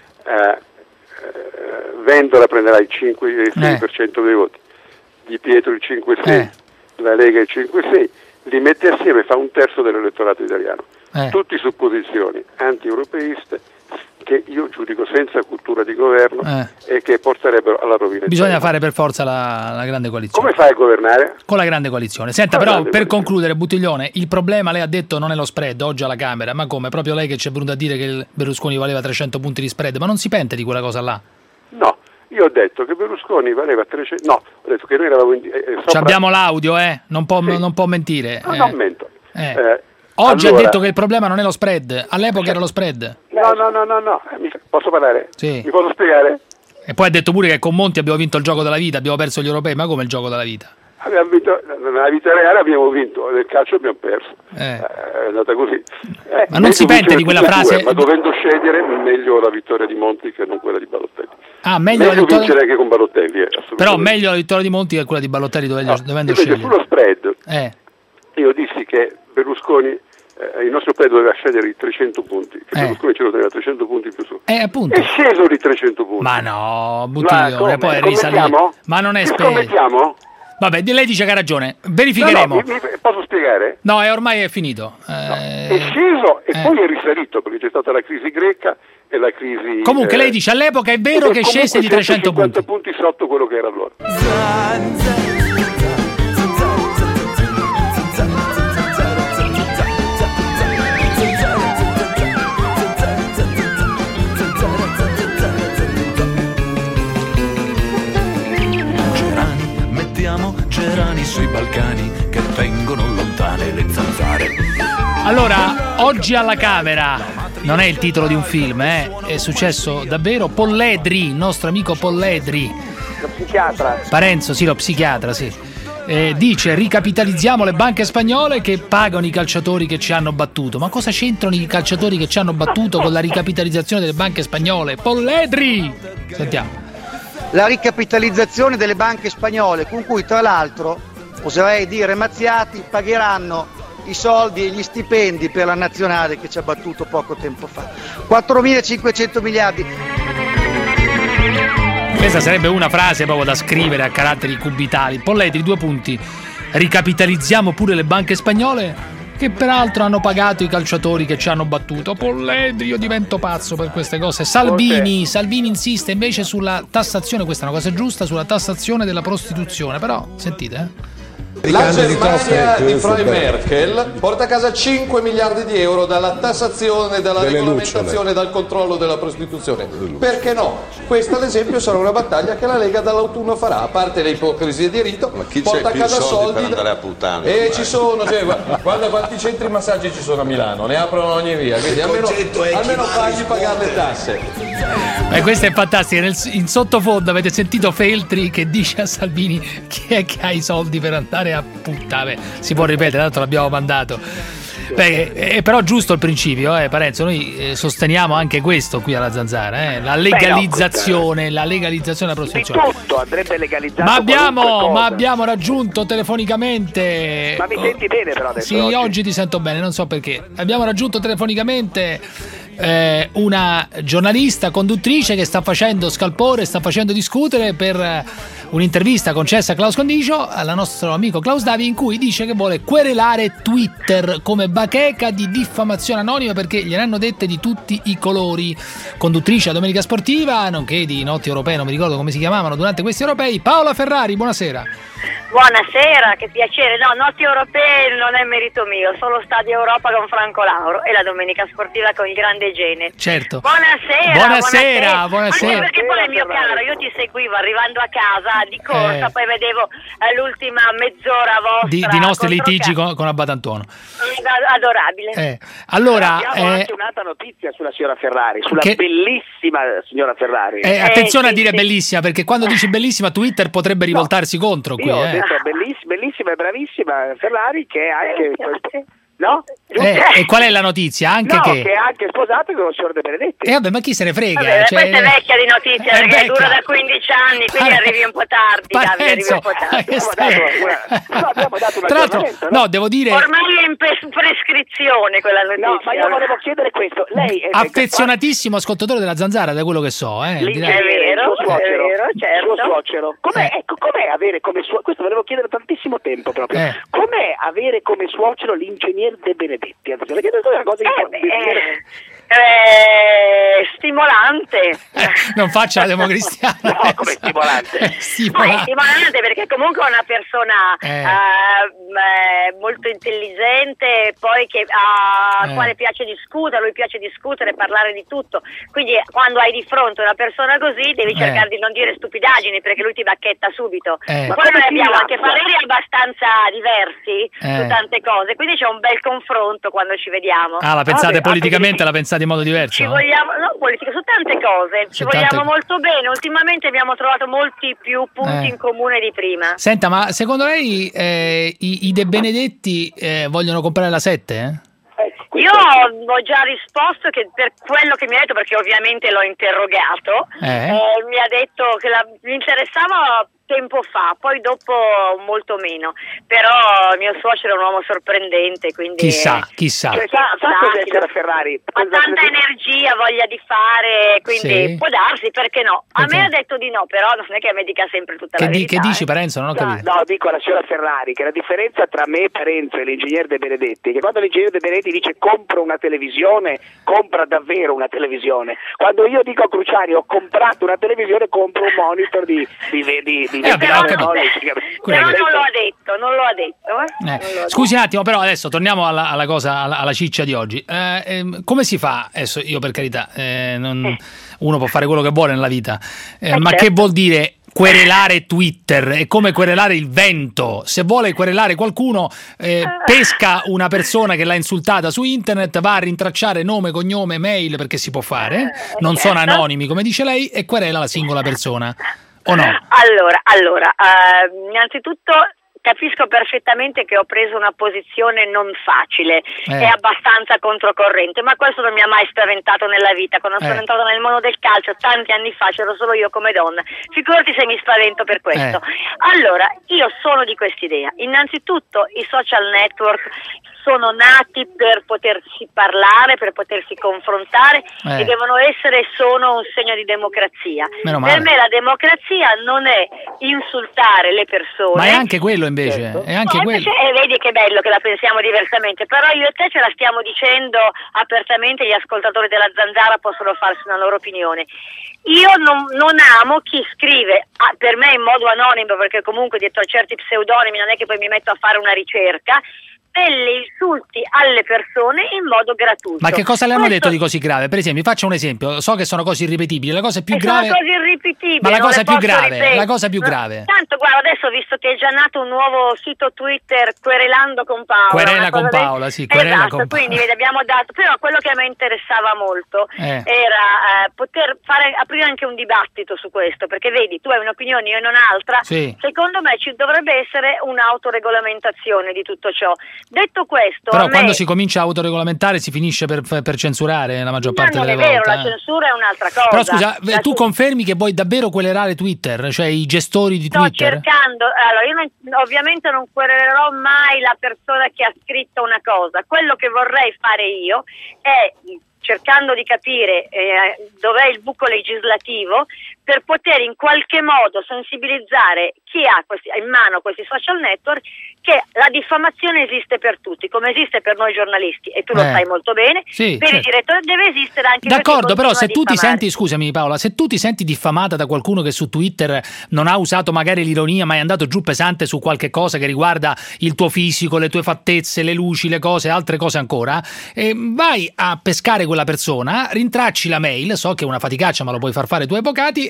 Vendola prenderà il 5-6% dei voti, Di Pietro il 5-6%, la Lega il 5-6%, li mette assieme, fa 1/3 dell'elettorato italiano. Tutti su posizioni anti-europeiste che io giudico senza cultura di governo e che porterebbero alla rovina. Bisogna fare per forza la grande coalizione. Come fai a governare? Con la grande coalizione. Senta, però, per concludere, Buttiglione, il problema, lei ha detto, non è lo spread oggi alla Camera, ma come? Proprio lei che ci è venuto a dire che il Berlusconi valeva 300 punti di spread, ma non si pente di quella cosa là? No, io ho detto che Berlusconi valeva 300, no, ho detto che noi eravamo abbiamo l'audio, non può mentire. Non mento. Oggi allora, ha detto che il problema non è lo spread, all'epoca era lo spread. No. Posso parlare? Sì. Mi posso spiegare? E poi ha detto pure che con Monti abbiamo vinto il gioco della vita, abbiamo perso gli europei, ma come il gioco della vita? Abbiamo vinto, nella vita reale abbiamo vinto, nel calcio abbiamo perso. È andata così. Ma non si pente di quella frase? Ma dovendo scegliere, meglio la vittoria di Monti che non quella di Balotelli. Meglio vincere anche con Balotelli. Però meglio la vittoria di Monti che quella di Balotelli dovendo scegliere. Sullo spread, io dissi che Berlusconi, il nostro spread doveva scegliere i 300 punti, che Berlusconi ce lo teneva 300 punti più su. Appunto. È sceso di 300 punti. Ma no, Buttiglione, poi è risalito. Ma non è scommettiamo? Vabbè, lei dice che ha ragione, verificheremo. No, posso spiegare? No, ormai è finito. È sceso e poi è risalito, perché c'è stata la crisi greca e la crisi... Comunque lei dice all'epoca è vero che scese di 300 punti. 50 punti sotto quello che era allora. Gerani sui Balcani che tengono lontane le zanzare. Allora, oggi alla Camera non è il titolo di un film, è successo davvero. Polledri, il nostro amico Polledri, lo psichiatra. Parenzo, sì, lo psichiatra, sì. Dice: ricapitalizziamo le banche spagnole che pagano i calciatori che ci hanno battuto. Ma cosa c'entrano i calciatori che ci hanno battuto con la ricapitalizzazione delle banche spagnole? Polledri! Sentiamo. La ricapitalizzazione delle banche spagnole, con cui tra l'altro, oserei dire mazziati, pagheranno i soldi e gli stipendi per la nazionale che ci ha battuto poco tempo fa. 4.500 miliardi. Questa sarebbe una frase proprio da scrivere a caratteri cubitali. Polledri, 2 punti. Ricapitalizziamo pure le banche spagnole, che peraltro hanno pagato i calciatori che ci hanno battuto. Polledri, io divento pazzo per queste cose. Salvini insiste invece sulla tassazione, questa è una cosa giusta, sulla tassazione della prostituzione, però sentite. La Germania di Frau Merkel porta a casa 5 miliardi di euro dalla tassazione, dalla regolamentazione, dal controllo della prostituzione. Perché no? Questa ad esempio sarà una battaglia che la Lega dall'autunno farà, a parte le ipocrisie di rito, porta a casa soldi per andare a puttane. E ci sono, guarda quanti centri massaggi ci sono a Milano, ne aprono ogni via, quindi almeno fagli pagare le tasse. Questa è fantastica, in sottofondo avete sentito Feltri che dice a Salvini chi è che ha i soldi per andare a puttane. Si può ripetere, tanto l'abbiamo mandato. È però giusto il principio, Parenzo, noi sosteniamo anche questo qui alla Zanzara, la legalizzazione della prostituzione. Di tutto andrebbe legalizzato. Ma abbiamo raggiunto telefonicamente. Ma mi senti bene però adesso? Sì, oggi ti sento bene, non so perché. Abbiamo raggiunto telefonicamente una giornalista conduttrice che sta facendo scalpore, sta facendo discutere per un'intervista concessa a Klaus Condicio, al nostro amico Klaus Davi, in cui dice che vuole querelare Twitter come bacheca di diffamazione anonima perché gliene hanno dette di tutti i colori. Conduttrice a Domenica Sportiva, nonché di Notti Europee, non mi ricordo come si chiamavano durante questi europei, Paola Ferrari, buonasera. Buonasera, che piacere. No, Notti Europee non è merito mio, solo Stadio Europa con Franco Lauro e la Domenica Sportiva con il grande Gene. Certo. Buonasera. Buonasera. Anche perché poi, mio caro, io ti seguivo arrivando a casa di corsa, poi vedevo l'ultima mezz'ora vostra di nostri litigi con Abbatantuono. Adorabile. Allora, abbiamo anche un'altra notizia sulla signora Ferrari, sulla bellissima signora Ferrari. Attenzione a dire bellissima, perché quando dici bellissima Twitter potrebbe rivoltarsi contro qui. Io ho detto bellissima e bravissima Ferrari, che è anche No? E qual è la notizia? Anche che è anche sposato con il signor De Benedetti. vabbè, ma chi se ne frega? Vabbè, questa è vecchia di notizia perché dura da 15 anni, quindi arrivi un po' tardi, Davide, arrivi un po' tardi. Abbiamo dato un tra l'altro, no, devo dire, ormai è in prescrizione quella notizia. No, ma io volevo chiedere questo. Lei è affezionatissimo ascoltatore della Zanzara, da quello che so, È vero, certo. Suo suocero. Com'è avere come suocero? Questo volevo chiedere tantissimo tempo proprio. Com'è avere come suocero l'ingegner De Benedetti? Perché è una cosa stimolante. Non faccia la democristiana. No, come stimolante? È stimolante perché comunque è una persona molto intelligente, poi al quale piace discutere, a lui piace discutere, parlare di tutto. Quindi quando hai di fronte una persona così devi cercare di non dire stupidaggini perché lui ti bacchetta subito. Ma poi noi abbiamo anche pareri abbastanza diversi su tante cose, quindi c'è un bel confronto quando ci vediamo. La pensate politicamente, la pensate in modo diverso? Ci vogliamo, non politica, su tante cose, ci vogliamo molto bene. Ultimamente abbiamo trovato molti più punti in comune di prima. Senta, ma secondo lei i De Benedetti vogliono comprare la 7? Io ho già risposto che per quello che mi ha detto, perché ovviamente l'ho interrogato, mi ha detto che mi interessava tempo fa, poi dopo molto meno, però il mio suocero è un uomo sorprendente, quindi chissà cioè, sa cosa è la Ferrari, ha tanta energia, voglia di fare, quindi può darsi, perché no? A me ha detto di no, però non è che mi dica sempre tutta la verità. Che dici, Parenzo? Non ho capito. No, dico alla signora Ferrari che la differenza tra me, Parenzo e l'ingegner De Benedetti è che quando l'ingegner De Benedetti dice compro una televisione, compra davvero una televisione. Quando io dico a Cruciani ho comprato una televisione, compro un monitor di però non lo ha detto. Scusi un attimo, però adesso torniamo alla cosa, alla ciccia di oggi. Come si fa? Adesso io, per carità, uno può fare quello che vuole nella vita, ma che vuol dire querelare Twitter? È come querelare il vento. Se vuole querelare qualcuno, pesca una persona che l'ha insultata su internet, va a rintracciare nome, cognome, mail, perché si può fare, non sono anonimi come dice lei, e querela la singola persona. O no? Allora, innanzitutto capisco perfettamente che ho preso una posizione non facile e abbastanza controcorrente, ma questo non mi ha mai spaventato nella vita. Quando sono entrato nel mondo del calcio tanti anni fa, c'ero solo io come donna, figurati se mi spavento per questo. Allora, io sono di quest'idea. Innanzitutto i social network sono nati per potersi parlare, per potersi confrontare e devono essere e sono un segno di democrazia. Per me la democrazia non è insultare le persone. Ma è anche quello invece, è anche quello. Vedi che bello che la pensiamo diversamente, però io e te ce la stiamo dicendo apertamente, gli ascoltatori della Zanzara possono farsi una loro opinione. Io non amo chi scrive, per me in modo anonimo, perché comunque dietro a certi pseudonimi non è che poi mi metto a fare una ricerca, delle insulti alle persone in modo gratuito. Ma che cosa le hanno detto di così grave? Per esempio, faccio un esempio, so che sono cose irripetibili, la cosa più grave. Sono cose irripetibili. Ma la cosa più grave, la cosa più grave. Tanto guarda, adesso visto che è già nato un nuovo sito Twitter, Querelando con Paola. Querela con Paola, sì, querela con Paola. Quindi abbiamo dato, però quello che a me interessava molto era poter aprire anche un dibattito su questo, perché vedi, tu hai un'opinione, io non altra. Sì. Secondo me ci dovrebbe essere un'autoregolamentazione di tutto ciò. Detto questo, però quando si comincia a autoregolamentare si finisce per censurare la maggior parte delle volte. Non è vero, la censura è un'altra cosa. Però scusa, tu confermi che vuoi davvero querelarare Twitter, cioè i gestori di Twitter? Sto cercando, allora io ovviamente non querelerò mai la persona che ha scritto una cosa. Quello che vorrei fare io è, cercando di capire dov'è il buco legislativo, per poter in qualche modo sensibilizzare chi ha in mano questi social network che la diffamazione esiste per tutti, come esiste per noi giornalisti, e tu lo sai molto bene, per i direttori deve esistere anche per chi d'accordo, però se tu ti diffamare. senti, scusami Paola, se tu ti senti diffamata da qualcuno che su Twitter non ha usato magari l'ironia, ma è andato giù pesante su qualche cosa che riguarda il tuo fisico, le tue fattezze, le luci, le cose, altre cose ancora, vai a pescare quella persona, rintracci la mail, so che è una faticaccia ma lo puoi far fare ai tuoi avvocati,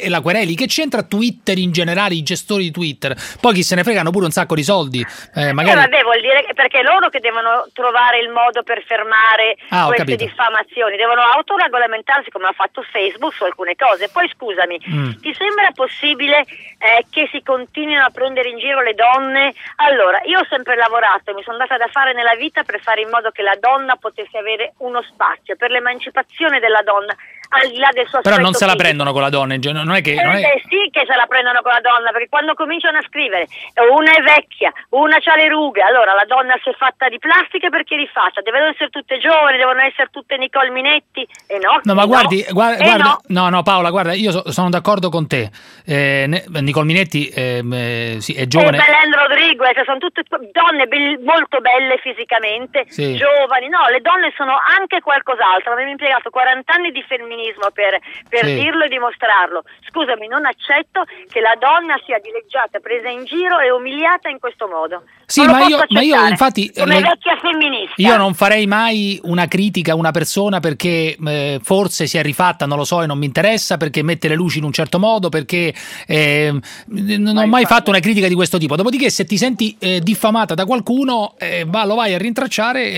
e la quereli. Che c'entra Twitter in generale, i gestori di Twitter? Poi chi se ne fregano pure un sacco di soldi. Magari... vabbè, vuol dire che perché loro che devono trovare il modo per fermare queste diffamazioni, devono autoregolamentarsi come ha fatto Facebook su alcune cose. Poi scusami, ti sembra possibile che si continuino a prendere in giro le donne? Allora, io ho sempre lavorato, mi sono data da fare nella vita per fare in modo che la donna potesse avere uno spazio, per l'emancipazione della donna, al di là del suo aspetto però non se la fisico. prendono con la donna, non è che... Sì che se la prendono con la donna, perché quando cominciano a scrivere una è vecchia, una c'ha le rughe, allora la donna si è fatta di plastica perché è rifatta, devono essere tutte giovani, devono essere tutte Nicole Minetti, e no. No, ma guardi, no Paola, guarda, io sono d'accordo con te. Nicole Minetti sì, è giovane. E Belen Rodriguez, sono tutte donne molto belle fisicamente, sì, giovani. No, le donne sono anche qualcos'altro. Avevo impiegato 40 anni di femminismo per sì, dirlo e dimostrarlo. Scusami, non accetto che la donna sia dileggiata, presa in giro e umiliata in questo modo. Sì, ma io infatti come vecchia femminista io non farei mai una critica a una persona perché forse si è rifatta, non lo so, e non mi interessa, perché mette le luci in un certo modo, perché non ho mai fatto una critica di questo tipo. Dopodiché se ti senti diffamata da qualcuno, lo vai a rintracciare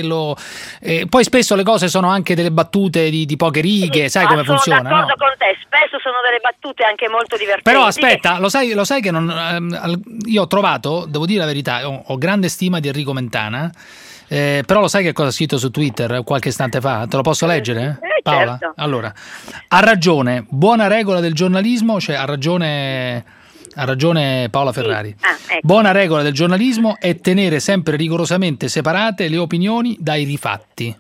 e poi spesso le cose sono anche delle battute di poche righe, sai come funziona, sono d'accordo con te, spesso sono delle battute anche molto divertenti. Però aspetta, lo sai che io ho trovato, devo dire la verità, ho grande stima di Enrico Mentana, però lo sai che cosa ha scritto su Twitter qualche istante fa? Te lo posso leggere? Paola? Certo. Allora, ha ragione, buona regola del giornalismo, cioè ha ragione Paola Ferrari. Ecco. Buona regola del giornalismo è tenere sempre rigorosamente separate le opinioni dai rifatti.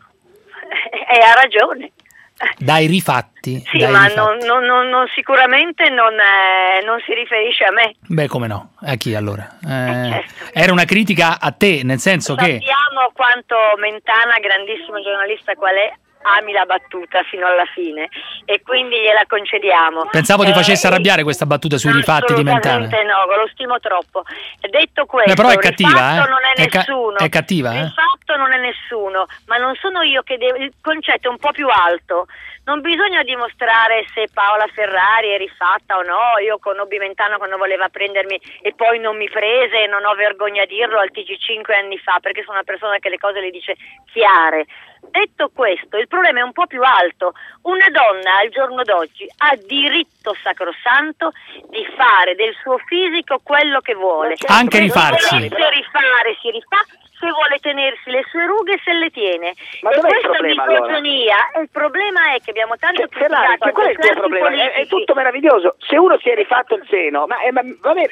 E ha ragione. Dai rifatti. Sì, dai ma rifatti. non sicuramente non si riferisce a me. Beh, come no? A chi allora? Certo. Era una critica a te, nel senso che... Sappiamo quanto Mentana, grandissimo giornalista qual è, ami la battuta fino alla fine e quindi gliela concediamo. Pensavo ti facesse arrabbiare questa battuta sui rifatti di Mentana. Assolutamente no, lo stimo troppo. Detto questo, però è cattiva, non è nessuno. È cattiva, Il fatto non è nessuno, ma non sono io che devo... Il concetto è un po' più alto. Non bisogna dimostrare se Paola Ferrari è rifatta o no. Io conobbi Mentana quando voleva prendermi e poi non mi prese, e non ho vergogna a dirlo, al TG 5 anni fa, perché sono una persona che le cose le dice chiare. Detto questo, il problema è un po' più alto. Una donna al giorno d'oggi ha diritto sacrosanto di fare del suo fisico quello che vuole. Anche rifarsi. Se rifare si rifà, se vuole tenersi le sue rughe se le tiene. Ma e dov'è il questa problema, misoginia, allora? Il problema è che abbiamo tanto Ferrari, qual è il tuo problema? È tutto meraviglioso. Se uno si è rifatto il seno, ma va bene,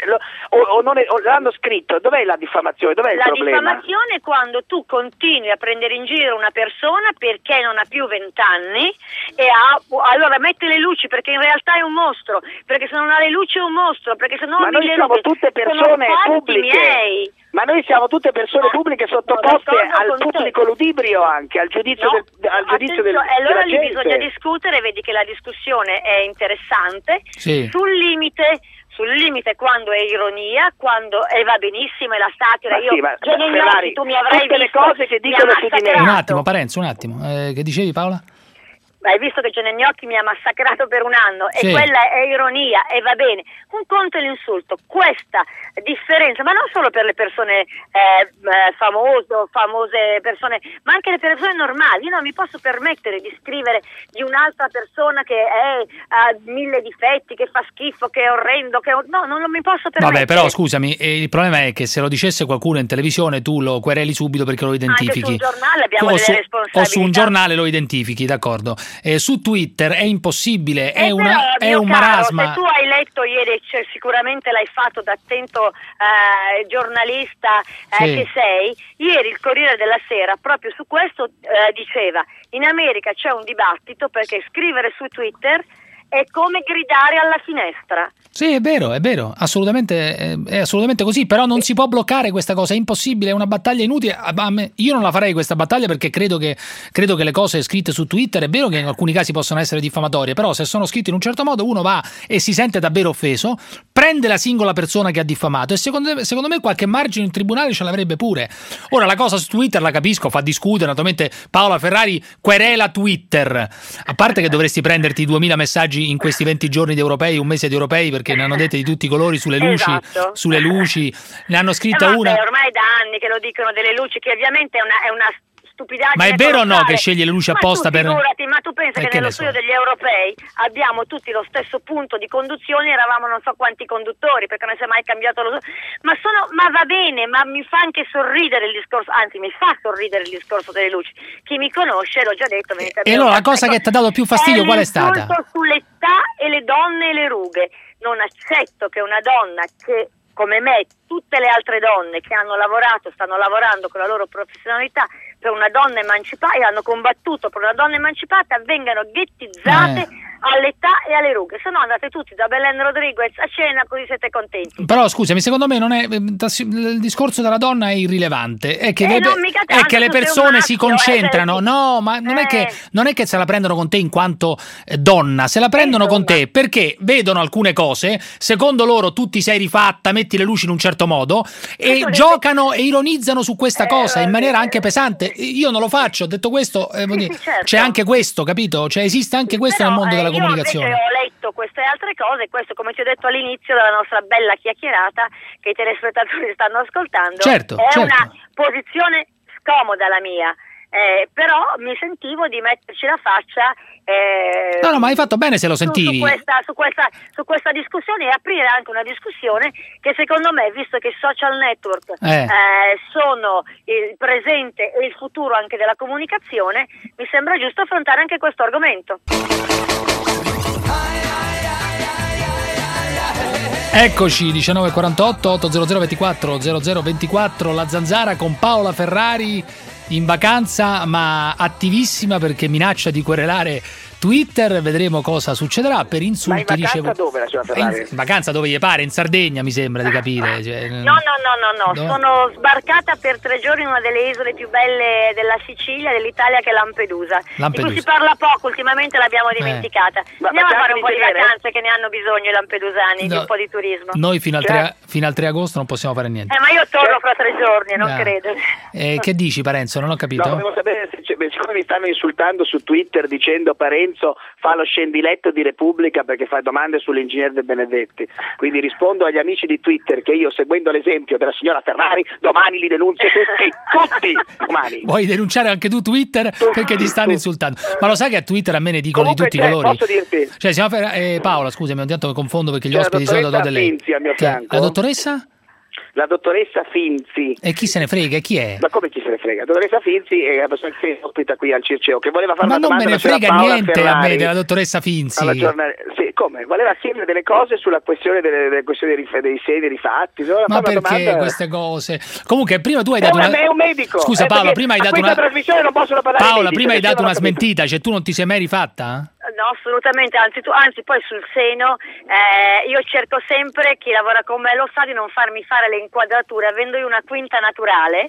o l'hanno scritto, dov'è la diffamazione? Dov'è il problema? La diffamazione è quando tu continui a prendere in giro una persona perché non ha più 20 anni e allora mette le luci perché in realtà è un mostro, perché se non ha le luci è un mostro, perché se non ma noi siamo tutte persone pubbliche. Ma noi siamo tutte persone pubbliche sottoposte al pubblico ludibrio, anche al giudizio allora lì gente. Bisogna discutere, vedi che la discussione è interessante, sì, sul limite quando è ironia, quando va benissimo, è la satira. Ferrari, tu mi avrai tutte visto, le cose che dicono su di me. Un attimo, Parenzo, un attimo. Che dicevi, Paola? Hai visto che Gianni Gnocchi mi ha massacrato per un anno e sì, quella è ironia e va bene. Un conto è l'insulto. Questa differenza, ma non solo per le persone famose persone, ma anche le persone normali. Io non mi posso permettere di scrivere di un'altra persona che ha 1000 difetti, che fa schifo, che è orrendo, no, non mi posso permettere. Vabbè, però scusami, il problema è che se lo dicesse qualcuno in televisione tu lo quereli subito perché lo identifichi. Anche sul giornale abbiamo delle responsabilità. O su un giornale lo identifichi, d'accordo. Su Twitter è impossibile, è un marasma. Se tu hai letto ieri, sicuramente l'hai fatto da attento giornalista che sei, ieri il Corriere della Sera proprio su questo diceva: in America c'è un dibattito perché scrivere su Twitter è come gridare alla finestra. Sì, è vero, assolutamente, è assolutamente così, però non si può bloccare questa cosa, è impossibile, è una battaglia inutile. Io non la farei questa battaglia perché credo che le cose scritte su Twitter, è vero che in alcuni casi possono essere diffamatorie, però se sono scritte in un certo modo uno va e si sente davvero offeso, prende la singola persona che ha diffamato e secondo me qualche margine in tribunale ce l'avrebbe pure. Ora la cosa su Twitter la capisco, fa discutere, naturalmente Paola Ferrari querela Twitter, a parte che dovresti prenderti 2000 messaggi oggi in questi 20 giorni di europei, un mese di europei, perché ne hanno dette di tutti i colori sulle luci, sulle luci. Ne hanno scritta una. Ormai da anni che lo dicono delle luci, che ovviamente è una stupidaggine. Ma è vero o no che sceglie le luci apposta per... Ma tu pensa che nello studio degli europei abbiamo tutti lo stesso punto di conduzione, eravamo non so quanti conduttori, perché non si è mai cambiato ma va bene, ma mi fa anche sorridere il discorso, anzi mi fa sorridere il discorso delle luci. Chi mi conosce, l'ho già detto, e allora la cosa che ti ha dato più fastidio qual è stata? Sull'età e le donne e le rughe. Non accetto che una donna che, come me, tutte le altre donne che hanno lavorato, stanno lavorando con la loro professionalità per una donna emancipata e hanno combattuto per una donna emancipata, vengano ghettizzate all'età e alle rughe. Se no andate tutti da Belen Rodriguez a cena, così siete contenti. Però scusami, secondo me non è il discorso della donna è irrilevante, è che, le persone si concentrano. No, ma non è che se la prendono con te in quanto donna, se la prendono con te perché vedono alcune cose, secondo loro tu ti sei rifatta, metti le luci in un certo modo e giocano e ironizzano su questa cosa in maniera anche pesante. Io non lo faccio, ho detto questo, certo. C'è anche questo, capito? Cioè esiste anche questo nel mondo della comunicazione. Io ho letto queste altre cose, questo, come ti ho detto all'inizio della nostra bella chiacchierata che i telespettatori stanno ascoltando, è una posizione scomoda la mia. Però mi sentivo di metterci la faccia no, ma hai fatto bene se lo sentivi su questa discussione e aprire anche una discussione che secondo me, visto che i social network sono il presente e il futuro anche della comunicazione, mi sembra giusto affrontare anche questo argomento. Eccoci, 19:48, 800 24 0024, la Zanzara con Paola Ferrari in vacanza ma attivissima perché minaccia di querelare Twitter, vedremo cosa succederà. Per insulti, ma in vacanza dove la signora Ferrari? In vacanza dove gli pare, in Sardegna mi sembra di capire. No, sono sbarcata per 3 giorni in una delle isole più belle della Sicilia, dell'italia, che è Lampedusa. Di cui si parla poco, ultimamente l'abbiamo dimenticata. Andiamo a fare un po' di vacanze che ne hanno bisogno i lampedusani, di un po' di turismo. Noi fino al 3 agosto non possiamo fare niente. Ma io torno fra 3 giorni, non credo. Che dici, Parenzo? Non ho capito. No, volevo sapere siccome mi stanno insultando su Twitter dicendo Parenzo fa lo scendiletto di Repubblica perché fa domande sull'ingegner De Benedetti, quindi rispondo agli amici di Twitter che io, seguendo l'esempio della signora Ferrari, domani li denuncio tutti domani. Vuoi denunciare anche tu Twitter perché ti stanno insultando? Ma lo sai che a Twitter a me ne dicono di tutti i colori? Posso dirti? Cioè, Paola, scusami, ogni tanto mi confondo perché gli ospiti sono da lei. Finzi al mio fianco. La dottoressa? La dottoressa Finzi. E chi se ne frega? Chi è? Ma come chi se ne frega? La dottoressa Finzi è la persona che ospita qui al Circeo, che voleva fare una domanda. Ma non me ne frega niente Ferrari, a me della dottoressa Finzi. Sì, come? Voleva chiedere delle cose sulla questione delle questioni dei sedi rifatti. Ma perché queste cose? Comunque, prima tu hai dato è un medico. Scusa Paola, prima hai dato una trasmissione non possono parlare. Paola, prima hai dato una smentita, cioè tu non ti sei mai rifatta? No, assolutamente, anzi poi sul seno io cerco sempre, chi lavora con me lo sa, di non farmi fare le inquadrature, avendo io una quinta naturale,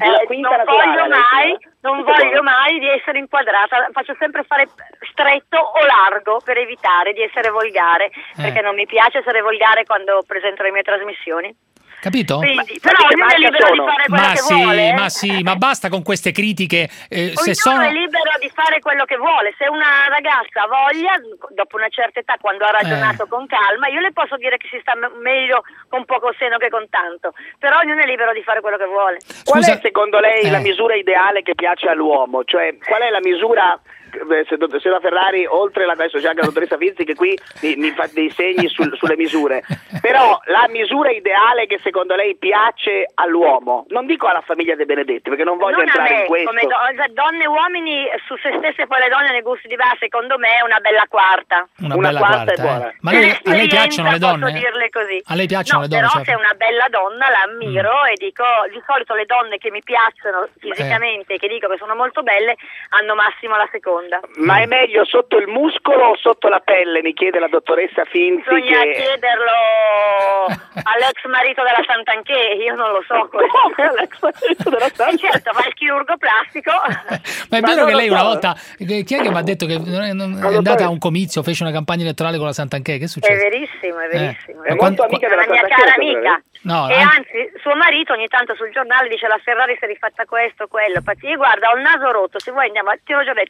non voglio mai di essere inquadrata, faccio sempre fare stretto o largo per evitare di essere volgare, perché non mi piace essere volgare quando presento le mie trasmissioni. Capito? Quindi, però ognuno è libero di fare quello che vuole. Ma basta con queste critiche. Ognuno è libero di fare quello che vuole. Se una ragazza ha voglia, dopo una certa età, quando ha ragionato con calma, io le posso dire che si sta meglio con poco seno che con tanto. Però ognuno è libero di fare quello che vuole. Qual è secondo lei la misura ideale che piace all'uomo? Cioè, qual è la misura? Se la Ferrari, oltre adesso c'è anche la dottoressa Finzi che qui mi fa dei segni sulle misure, però la misura ideale che secondo lei piace all'uomo, non dico alla famiglia De Benedetti perché non voglio entrare in questo, come donne e uomini su se stesse e poi le donne nei gusti diversi, secondo me è una bella quarta. Una bella quarta è buona. Ma a lei piacciono le donne? Posso dirle così. A lei piacciono le donne? Però se è una bella donna la ammiro e dico, di solito le donne che mi piacciono fisicamente, che dico che sono molto belle, hanno massimo la seconda. Ma è meglio sotto il muscolo o sotto la pelle? Mi chiede la dottoressa Finzi. Bisogna chiederlo all'ex marito della Santanchè, io non lo so. Come all'ex marito della Santanchè? Certo, fa il chirurgo plastico. Ma è vero che lei una volta, chi è che mi ha detto che è andata a un comizio, fece una campagna elettorale con la Santanchè? Che è successo? È verissimo. È molto amica della mia Santanchè, cara amica. No, e anzi, suo marito ogni tanto sul giornale dice la Ferrari si è rifatta questo, quello. Io guarda, ho il naso rotto, se vuoi andiamo, ti ho già detto, a berci un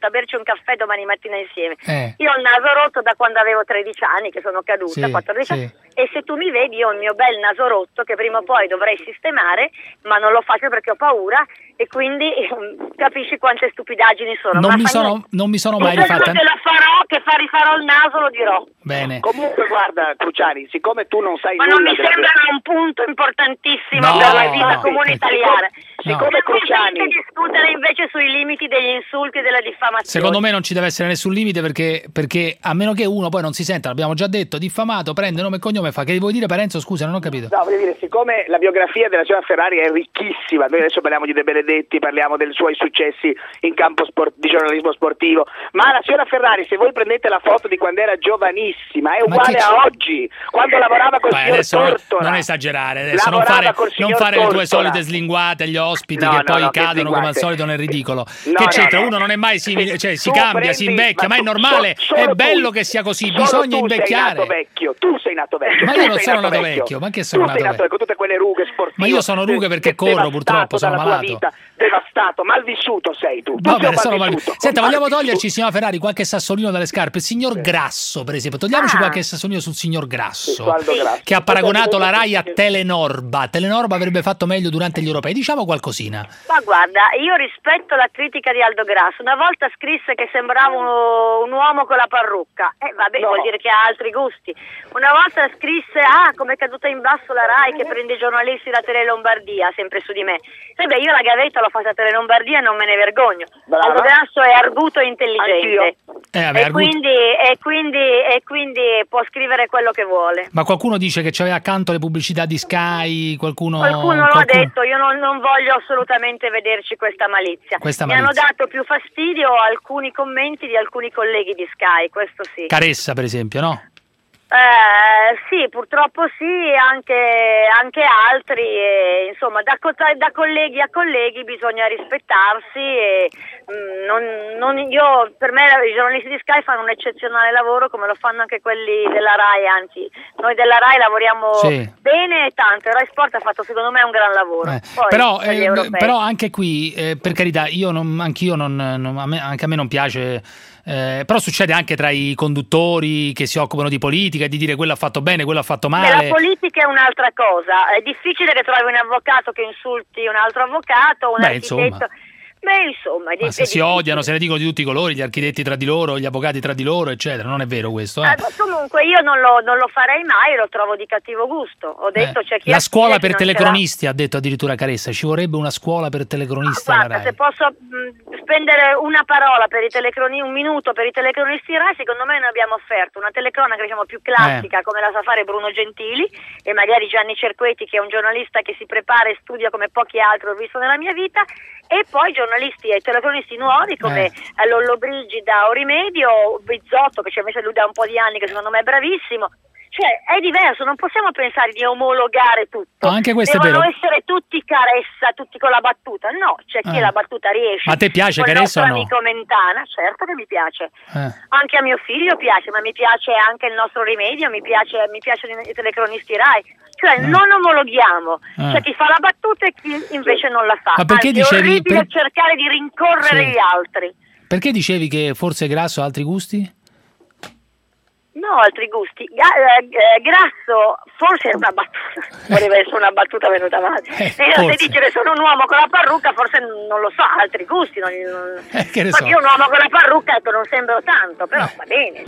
caffè domani mattina insieme. Io ho il naso rotto da quando avevo 13 anni, che sono caduta, 14 anni, e se tu mi vedi io ho il mio bel naso rotto che prima o poi dovrei sistemare, ma non lo faccio perché ho paura, e quindi capisci quante stupidaggini sono. Non mi sono mai rifatta. Se lo farò, che rifarò il naso, lo dirò. Bene. Comunque guarda, Cruciani, siccome tu non sai ma nulla... Ma non mi sembra un punto importantissimo per la vita comune italiana. Siccome Cruciani... discutere invece sui limiti degli insulti e della diffamazione. Secondo me non ci deve essere nessun limite perché a meno che uno poi non si senta, l'abbiamo già detto, diffamato, prende nome e cognome, fa. Che vuoi dire, Parenzo? Scusa, non ho capito. No, voglio dire, siccome la biografia della signora Ferrari è ricchissima, noi adesso parliamo di De Benedetti, parliamo dei suoi successi in campo di giornalismo sportivo, ma la signora Ferrari, se voi prendete la foto di quando era giovanissima, è uguale a oggi, quando lavorava col signor Tortora. Non esagerare, adesso non fare le tue solite slinguate agli ospiti che poi cadono come al solito nel ridicolo. Che c'entra? Uno non è mai simile, cioè si cambia, si invecchia, ma è normale, è bello che sia così, bisogna invecchiare. Tu sei nato vecchio. Ma io non sono nato vecchio, ma che sono nato vecchio? Con tutte quelle rughe sportive. Ma io sono rughe perché corro, purtroppo, sono malato. Devastato, malvissuto sei tu. Vabbè, sono malvissuto. Senta, vogliamo toglierci, signora Ferrari, qualche sassolino dalle scarpe? Il signor Grasso, per esempio, togliamoci qualche sassolino sul signor Grasso, che ha paragonato la Rai a Telenorba. Telenorba avrebbe fatto meglio durante gli europei. Diciamo qualcosina. Ma guarda, io rispetto la critica di Aldo Grasso. Una volta scrisse che sembrava un uomo con la parrucca. Vabbè, vuol dire che ha altri gusti. Una volta scrisse, come è caduta in basso la Rai che prende i giornalisti da Tele Lombardia, sempre su di me. Beh, io la gavetta l'ho fatta a Tele Lombardia e non me ne vergogno. Aldo Grasso è arguto e intelligente. E quindi può scrivere quello che vuole. Ma qualcuno dice che c'aveva accanto le pubblicità di Sky, qualcuno lo ha detto, io non voglio assolutamente vederci questa malizia. Mi hanno dato più fastidio alcuni commenti di alcuni colleghi di Sky, questo sì. Caressa, per esempio, no? Sì, purtroppo sì, anche altri, insomma da colleghi a colleghi bisogna rispettarsi e io, per me i giornalisti di Sky fanno un eccezionale lavoro, come lo fanno anche quelli della Rai, anzi noi della Rai lavoriamo bene e tanto, il Rai Sport ha fatto secondo me un gran lavoro. Poi, però anche qui, per carità, anche a me non piace. Però succede anche tra i conduttori che si occupano di politica, di dire quello ha fatto bene, quello ha fatto male. La politica è un'altra cosa, è difficile che trovi un avvocato che insulti un altro avvocato, un architetto. Ma se si odiano, se ne dicono di tutti i colori, gli architetti tra di loro, gli avvocati tra di loro, eccetera. Non è vero questo? Comunque io non lo farei mai, lo trovo di cattivo gusto. Ho detto c'è chi la scuola per telecronisti, ha detto addirittura Caressa, ci vorrebbe una scuola per telecronisti. Guarda, se posso spendere una parola per un minuto per i telecronisti Rai, secondo me noi abbiamo offerto una telecronaca diciamo più classica, come la sa fare Bruno Gentili e magari Gianni Cerqueti, che è un giornalista che si prepara e studia come pochi altri ho visto nella mia vita, e poi giornalisti e telecronisti nuovi come Lollobrigida o Rimedio, Bizzotto, che ci ha messo lui da un po' di anni, che secondo me è bravissimo. Cioè è diverso, non possiamo pensare di omologare tutto. Anche questo devono è vero. essere tutti Caressa, tutti con la battuta. No, c'è chi la battuta riesce. Ma a te piace Caressa o no? Amico Mentana, certo che mi piace. Anche a mio figlio piace, ma mi piace anche il nostro Rimedio, mi piacciono i telecronisti Rai. Cioè non omologhiamo, c'è chi fa la battuta e chi invece non la fa. Ma perché anzi, dicevi, è orribile cercare di rincorrere gli altri. Perché dicevi che forse Grasso ha altri gusti? No, altri gusti. Grasso forse è una battuta, voleva essere una battuta venuta male. Se dice che sono un uomo con la parrucca, forse non lo so, ha altri gusti. Che ne so. Io un uomo con la parrucca, ecco, non sembro tanto, però va bene.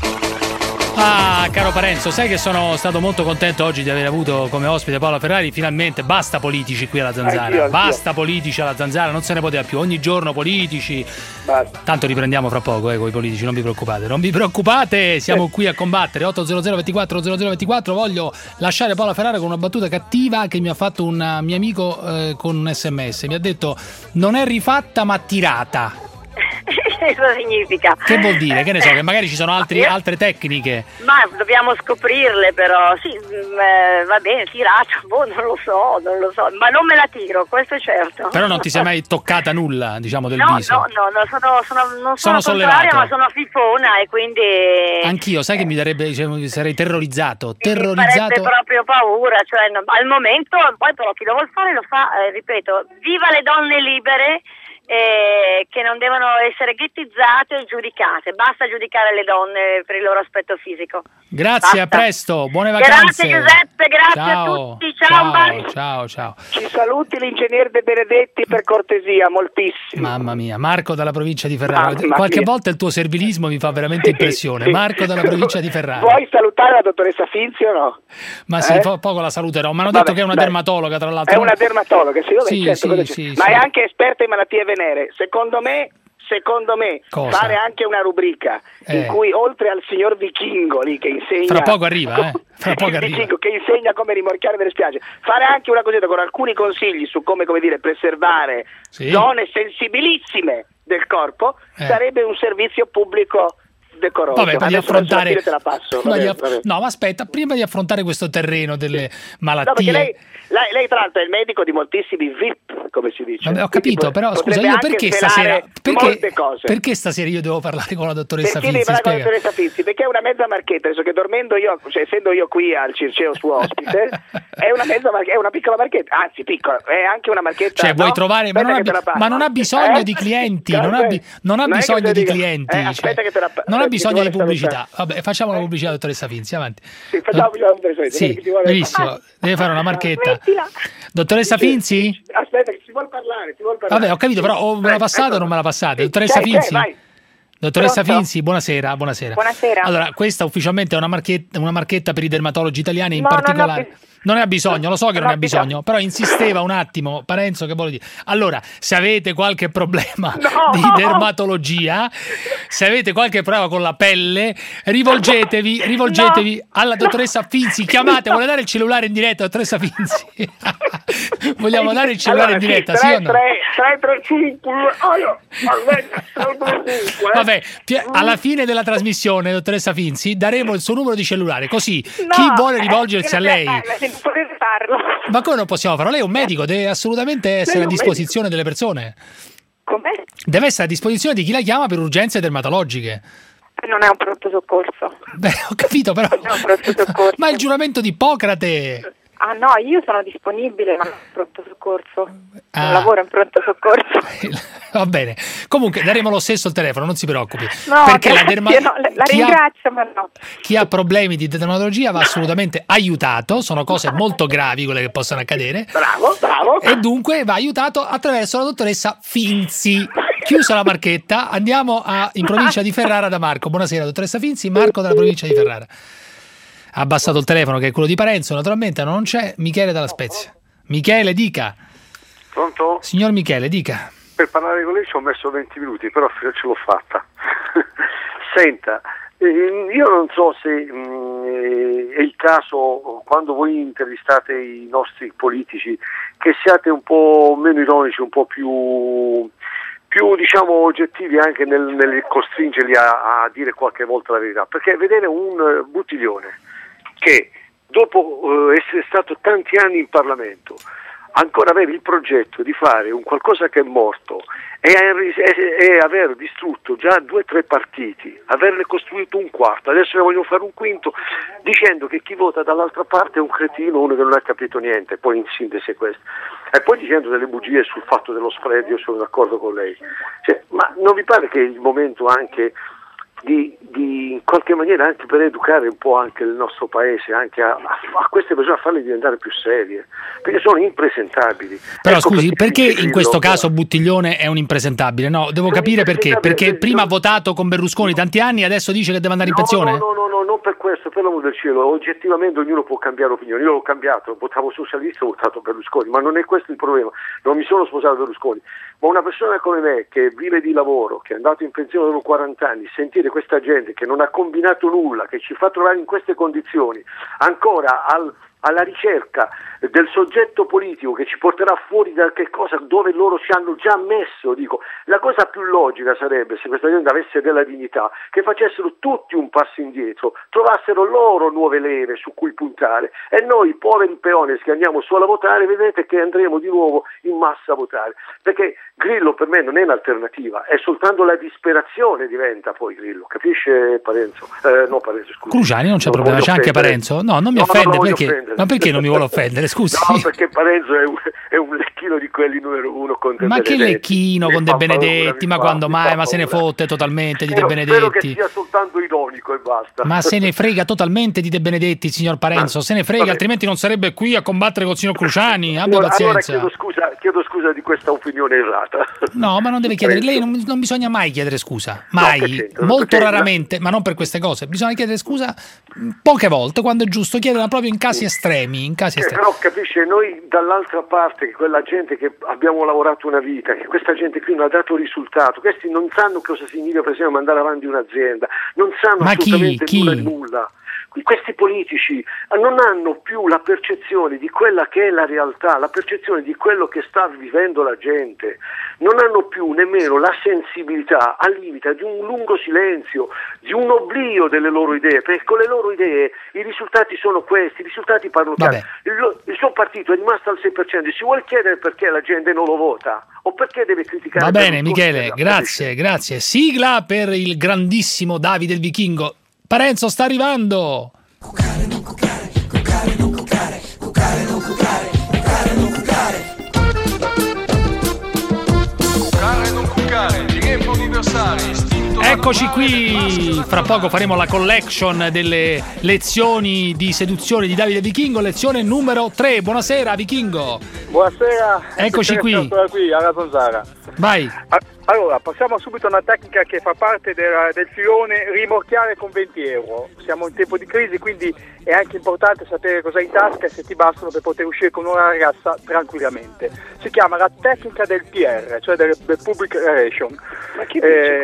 Caro Parenzo, sai che sono stato molto contento oggi di aver avuto come ospite Paola Ferrari. Finalmente basta politici qui alla Zanzara. Anch'io. Basta politici alla Zanzara, non se ne poteva più. Ogni giorno politici. Basta. Tanto riprendiamo fra poco con i politici, non vi preoccupate, siamo qui a combattere. 800 24 0024. Voglio lasciare Paola Ferrari con una battuta cattiva che mi ha fatto un mio amico con un SMS. Mi ha detto: non è rifatta ma tirata. Cosa significa? Che vuol dire? Che ne so, che magari ci sono altre tecniche. Ma dobbiamo scoprirle, però. Sì, va bene, tirata, non lo so, ma non me la tiro, questo è certo. Però non ti sei mai toccata nulla, diciamo, del viso? No, non sono sollevato, ma sono fifona e quindi... Anch'io, sai che mi darebbe, sarei terrorizzato. Mi farebbe proprio paura, cioè al momento, poi però chi lo vuol fare lo fa, ripeto, viva le donne libere, che non devono essere ghettizzate e giudicate. Basta giudicare le donne per il loro aspetto fisico. Grazie, Basta. a presto, buone vacanze. Grazie Giuseppe, grazie a tutti, ciao. Ciao. Ci saluti l'ingegner De Benedetti per cortesia, moltissimo. Mamma mia, Marco dalla provincia di Ferrara. Mamma Qualche mia. volta il tuo servilismo mi fa veramente impressione. sì. Marco dalla provincia di Ferrara. Vuoi salutare la dottoressa Finzi o no? Ma sì, poco la saluterò. Mi hanno Vabbè, detto che è una dai. dermatologa, tra l'altro. È una dermatologa, sì, vabbè, Sì, certo, sì, cosa c'è. sì, ma sì. è anche esperta in malattie venere. Secondo me Cosa? fare anche una rubrica in cui oltre al signor Vichingo lì che insegna Fra poco arriva, Fra poco il arriva. Vichingo che insegna come rimorchiare delle spiagge, fare anche una cosetta con alcuni consigli su come dire preservare zone sensibilissime del corpo sarebbe un servizio pubblico decoroso. Vabbè, prima di Adesso affrontare te la passo. Vabbè. No, ma aspetta, prima di affrontare questo terreno delle malattie. No, perché lei tra l'altro è il medico di moltissimi VIP, come si dice. Vabbè, ho capito, però scusa, io perché stasera perché stasera io devo parlare con la dottoressa Finzi? Finzi? Perché devi parlare con la dottoressa Finzi? Perché è una mezza marchetta, adesso che dormendo io, cioè essendo io qui al Circeo suo ospite, è una piccola marchetta, anzi piccola, è anche una marchetta. Cioè, vuoi trovare, ma non ha bisogno di clienti, non ha bisogno di clienti. Aspetta che te la non ha bisogno di pubblicità. Vabbè, facciamo la pubblicità, dottoressa Finzi, avanti. Sì, facciamo la dottoressa Finzi. Sì, benissimo, deve fare una marchetta. Dottoressa Finzi? Aspetta, che si vuol parlare. Vabbè, ho capito, però o me la passate o non me la passate? Dottoressa Finzi? Dottoressa Finzi, buonasera. Buonasera. Allora, questa ufficialmente è una marchetta per i dermatologi italiani, in particolare. Non ne ha bisogno, lo so che non ne ha bisogno, però insisteva un attimo, Parenzo, che vuole dire? Allora, se avete qualche problema di dermatologia, se avete qualche problema con la pelle, rivolgetevi alla dottoressa Finzi, chiamate, vuole dare il cellulare in diretta, dottoressa Finzi? Vogliamo dare il cellulare in diretta, sì o no? 335. Vabbè, alla fine della trasmissione, dottoressa Finzi, daremo il suo numero di cellulare, così chi vuole rivolgersi a lei. Potete farlo. Ma come non possiamo farlo? Lei è un medico, deve assolutamente essere a disposizione delle persone. Com'è? Deve essere a disposizione di chi la chiama per urgenze dermatologiche. Non è un pronto soccorso. Beh, ho capito, però. Non è un pronto soccorso. Ma è il giuramento di Ippocrate. Ah no, io sono disponibile, ma non in pronto soccorso. Non lavoro in pronto soccorso. Va bene. Comunque daremo lo stesso il telefono, non si preoccupi. No, perché la ringrazio, ma no. Chi ha problemi di dermatologia va assolutamente aiutato, sono cose molto gravi quelle che possono accadere. Bravo. E dunque va aiutato attraverso la dottoressa Finzi. Chiusa la marchetta, andiamo in provincia di Ferrara da Marco. Buonasera, dottoressa Finzi, Marco dalla provincia di Ferrara. Ha abbassato il telefono, che è quello di Parenzo, naturalmente non c'è. Michele dalla Spezia. Michele, dica. Pronto? Signor Michele, dica. Per parlare con lei ci ho messo 20 minuti, però ce l'ho fatta. Senta, io non so se è il caso, quando voi intervistate i nostri politici, che siate un po' meno ironici, un po' più diciamo oggettivi anche nel costringerli a dire qualche volta la verità, perché vedere un Buttiglione che dopo essere stato tanti anni in Parlamento ancora avere il progetto di fare un qualcosa che è morto e aver distrutto già 2 o 3 partiti, averne costruito un quarto, adesso ne vogliono fare un quinto, dicendo che chi vota dall'altra parte è un cretino, uno che non ha capito niente, poi in sintesi è questo, e poi dicendo delle bugie sul fatto dello spread. Io sono d'accordo con lei, ma non vi pare che è il momento anche di in qualche maniera anche per educare un po' anche il nostro paese anche a queste persone, a farle diventare più serie, perché sono impresentabili. Però scusi, perché in questo caso Buttiglione è un impresentabile? No, devo capire perché prima ha votato con Berlusconi tanti anni e adesso dice che deve andare in pensione? No, non per questo, per l'amor del cielo, oggettivamente ognuno può cambiare opinione. Io l'ho cambiato, votavo socialista, ho votato Berlusconi, ma non è questo il problema, non mi sono sposato Berlusconi, ma una persona come me che vive di lavoro, che è andato in pensione dopo 40 anni, sentire questa gente che non ha combinato nulla, che ci fa trovare in queste condizioni, ancora alla ricerca del soggetto politico che ci porterà fuori da che cosa, dove loro ci hanno già messo, dico, la cosa più logica sarebbe, se questa gente avesse della dignità, che facessero tutti un passo indietro, trovassero loro nuove leve su cui puntare, e noi poveri peones che andiamo solo a votare, vedete che andremo di nuovo in massa a votare, perché Grillo per me non è un'alternativa, è soltanto la disperazione diventa poi Grillo, capisce Parenzo? No, Parenzo, scusa. Cruciani non c'è problema, c'è anche Parenzo? No, non mi offende, perché offendere. Ma perché non mi vuole offendere, scusi? No, perché Parenzo è un lecchino di quelli numero uno con De Ma Benedetti. che lecchino con De Benedetti? Ma quando mai? Ma se ne fotte totalmente di De Benedetti. Spero che sia soltanto ironico e basta. Ma se ne frega totalmente di De Benedetti, signor Parenzo, se ne frega, altrimenti non sarebbe qui a combattere con il signor Cruciani. Abbia pazienza. Allora chiedo scusa di questa opinione errata. No, ma non deve chiedere, lei non bisogna mai chiedere scusa, mai, no, molto raramente, ma non per queste cose, bisogna chiedere scusa poche volte, quando è giusto chiederla proprio in casi estremi. Però capisce, noi dall'altra parte, quella gente che abbiamo lavorato una vita, che questa gente qui non ha dato risultato, questi non sanno cosa significa per esempio mandare avanti un'azienda, non sanno assolutamente nulla. Questi politici non hanno più la percezione di quella che è la realtà, la percezione di quello che sta vivendo la gente, non hanno più nemmeno la sensibilità al limite di un lungo silenzio, di un oblio delle loro idee, perché con le loro idee i risultati sono questi, i risultati parlano chiaro. Il suo partito è rimasto al 6%, si vuole chiedere perché la gente non lo vota o perché deve criticare. Va bene Michele, grazie. Sigla per il grandissimo Davide il Vichingo. Parenzo sta arrivando. Cucare, non cucare, cucare, non cucare, cucare, non cucare, cucare, non cucare. Cucare, non cucare, di Game Universale, istinto. Eccoci qui, fra poco faremo la collection delle lezioni di seduzione di Davide Vichingo, lezione numero 3. Buonasera Vichingo. Buonasera. Eccoci qui alla Zanzara. Vai. Allora, passiamo subito a una tecnica che fa parte del filone rimorchiare con 20 euro. Siamo in tempo di crisi, quindi è anche importante sapere cosa hai in tasca e se ti bastano per poter uscire con una ragazza tranquillamente. Si chiama la tecnica del PR, cioè del Public Relation. Ma chi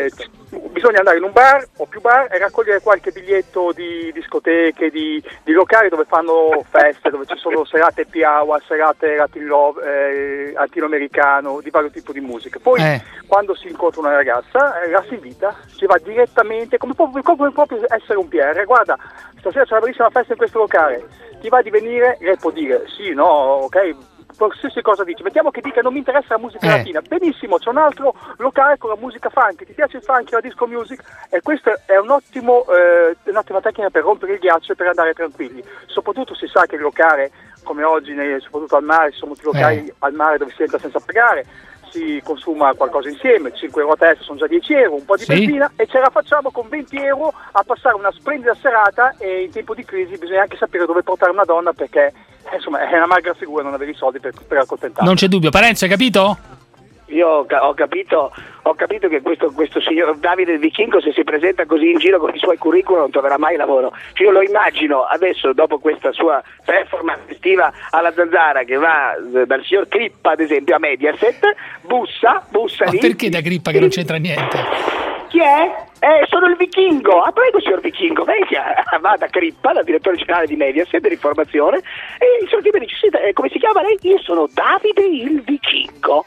bisogna andare in un bar o più bar e raccogliere qualche biglietto di discoteche, di locali dove fanno feste, dove ci sono serate Piawa, serate Latin Love, latinoamericano, di vario tipo di musica. Poi quando si incontra una ragazza la si invita, si va direttamente, come proprio essere un PR. Guarda, stasera c'è una bellissima festa in questo locale, ti va di venire? Lei può dire sì, no, ok, qualsiasi cosa dici, mettiamo che dica non mi interessa la musica latina, benissimo, c'è un altro locale con la musica funk, ti piace il funk, la disco music, e questa è un'ottima tecnica per rompere il ghiaccio e per andare tranquilli. Soprattutto si sa che il locale, come oggi soprattutto al mare, ci sono molti locali al mare dove si entra senza pagare, si consuma qualcosa insieme, 5 euro a testa sono già 10 euro, un po' di benzina e ce la facciamo con 20 euro a passare una splendida serata. E in tempo di crisi bisogna anche sapere dove portare una donna, perché insomma è una magra figura non avere i soldi per accontentarla. Non c'è dubbio. Parenzo, hai capito? Io ho capito che questo signor Davide Vichingo, se si presenta così in giro con i suoi curriculum, non troverà mai lavoro. Cioè, io lo immagino adesso, dopo questa sua performance estiva alla Zanzara, che va dal signor Crippa ad esempio a Mediaset, bussa Ma lì. perché da Crippa che non c'entra niente? Chi è? Sono il Vichingo. Ah, prego signor Vichingo, va da Crippa, dal direttore generale di Mediaset dell'informazione, e il signor Crippa dice: come si chiama lei? Io sono Davide il Vichingo.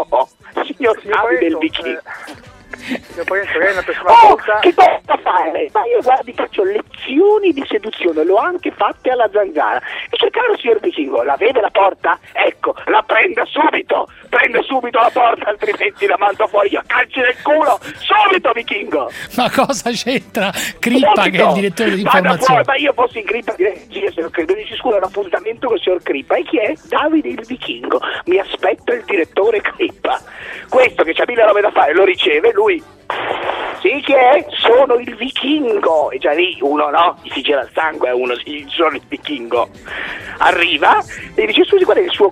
Signor Davide il Vichingo. Signor Parenzo, lei è una persona colta. Che cosa fare? Ma io guardi, faccio lezioni di seduzione, l'ho anche fatte alla Zanzara. Dice: caro signor Vichingo, la vede la porta? Ecco, la prenda subito la porta, altrimenti la mando fuori io a calci nel culo, subito Vichingo. Ma cosa c'entra Crippa, che è il direttore di informazione? Ma io fossi in Crippa direi: sì, signor Crippa, dici scusa, un appuntamento con il signor Crippa. E chi è? Davide il Vichingo, mi aspetta il direttore Crippa. Questo che c'ha mille robe da fare lo riceve, lui: sì, chi è? Sono il Vichingo. E già lì uno, no, gli si gira il sangue a uno: sì, sono il Vichingo. Arriva e dice: scusi, qual è il suo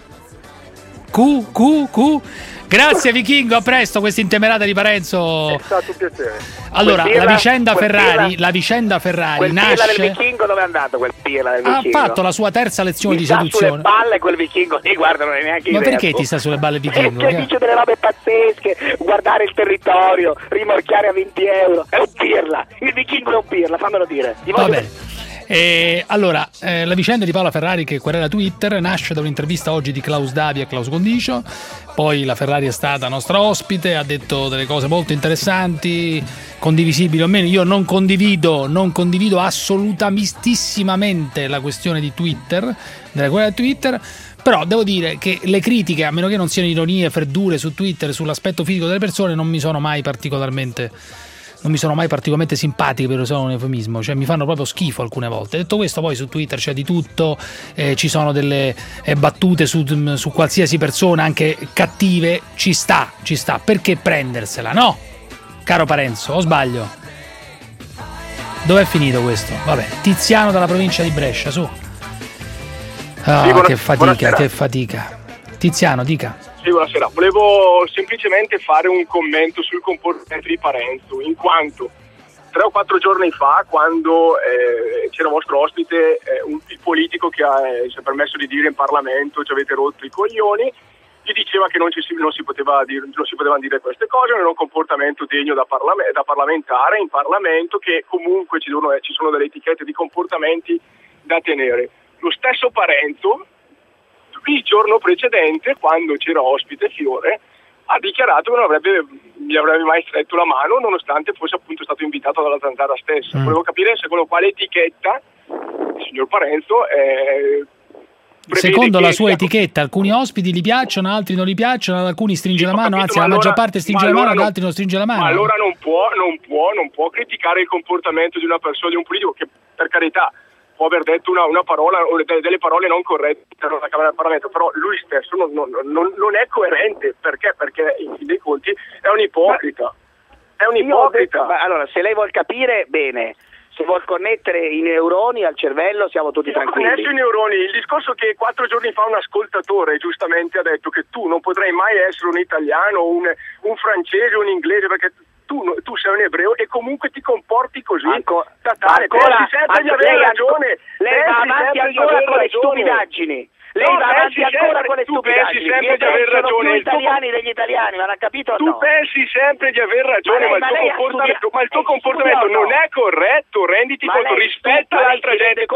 Q. Grazie Vichingo, a presto. Questa intemerata di Parenzo è stato un piacere. Allora, la vicenda Ferrari quel nasce. Pirla del Vichingo dove è andato? Quel Pirla del Vichingo Ha fatto la sua terza lezione di seduzione. Sulle balle quel Vichingo, guarda, non è neanche Ma diverso. perché ti sta sulle balle Vichingo? Perché dice delle robe pazzesche, guardare il territorio, rimorchiare a 20 euro. È un Pirla, il Vichingo è un Pirla, fammelo dire. Va bene. Allora, la vicenda di Paola Ferrari che querela Twitter nasce da un'intervista oggi di Klaus Davi a Klaus Condicio. Poi la Ferrari è stata nostra ospite, ha detto delle cose molto interessanti, condivisibili o meno. Io non condivido assolutamissimamente la questione di Twitter, della querela di Twitter. Però devo dire che le critiche, a meno che non siano ironie, freddure su Twitter, sull'aspetto fisico delle persone, non mi sono mai particolarmente non mi sono mai particolarmente simpatiche, per usare un eufemismo, cioè mi fanno proprio schifo alcune volte. Detto questo, poi su Twitter c'è di tutto, ci sono delle battute su qualsiasi persona, anche cattive, ci sta, perché prendersela, no? Caro Parenzo, o sbaglio? Dov'è finito questo? Vabbè, Tiziano dalla provincia di Brescia, su. Che fatica. Tiziano, dica. Sì, buonasera. Volevo semplicemente fare un commento sul comportamento di Parenzo, in quanto 3 o 4 giorni fa, quando c'era vostro ospite, il politico che si è permesso di dire in Parlamento ci avete rotto i coglioni, gli diceva che non si potevano dire queste cose, non è un comportamento degno da parlamentare in Parlamento, che comunque ci sono delle etichette di comportamenti da tenere. Lo stesso Parenzo, il giorno precedente, quando c'era ospite Fiore, ha dichiarato che non gli avrebbe mai stretto la mano, nonostante fosse appunto stato invitato dalla Zanzara stessa. Volevo capire secondo quale etichetta il signor Parenzo secondo la sua etichetta, alcuni ospiti gli piacciono, altri non gli piacciono, ad alcuni stringe la mano, anzi la maggior parte stringe la mano, ad altri non stringe la mano. Ma allora non può criticare il comportamento di una persona, di un politico che, per carità, può aver detto una parola o delle parole non corrette alla Camera del Parlamento, però lui stesso non è coerente. Perché in fin dei conti è un ipocrita. Allora, se lei vuol capire, bene. Se vuol connettere i neuroni al cervello, siamo tutti tranquilli. Connesso i neuroni. Il discorso che 4 giorni fa un ascoltatore giustamente ha detto che tu non potrai mai essere un italiano, un francese o un inglese, perché tu sei un ebreo e comunque ti comporti così. Pensi sempre di avere ragione. Lei va avanti ancora con le stupidaggini. Lei va avanti ancora con le stupidaggini. Pensi sempre di aver ragione. Più italiani degli italiani, ma l'ha capito o no? Tu pensi sempre di aver ragione, ma il tuo comportamento non è corretto. Renditi conto, rispetta l'altra gente.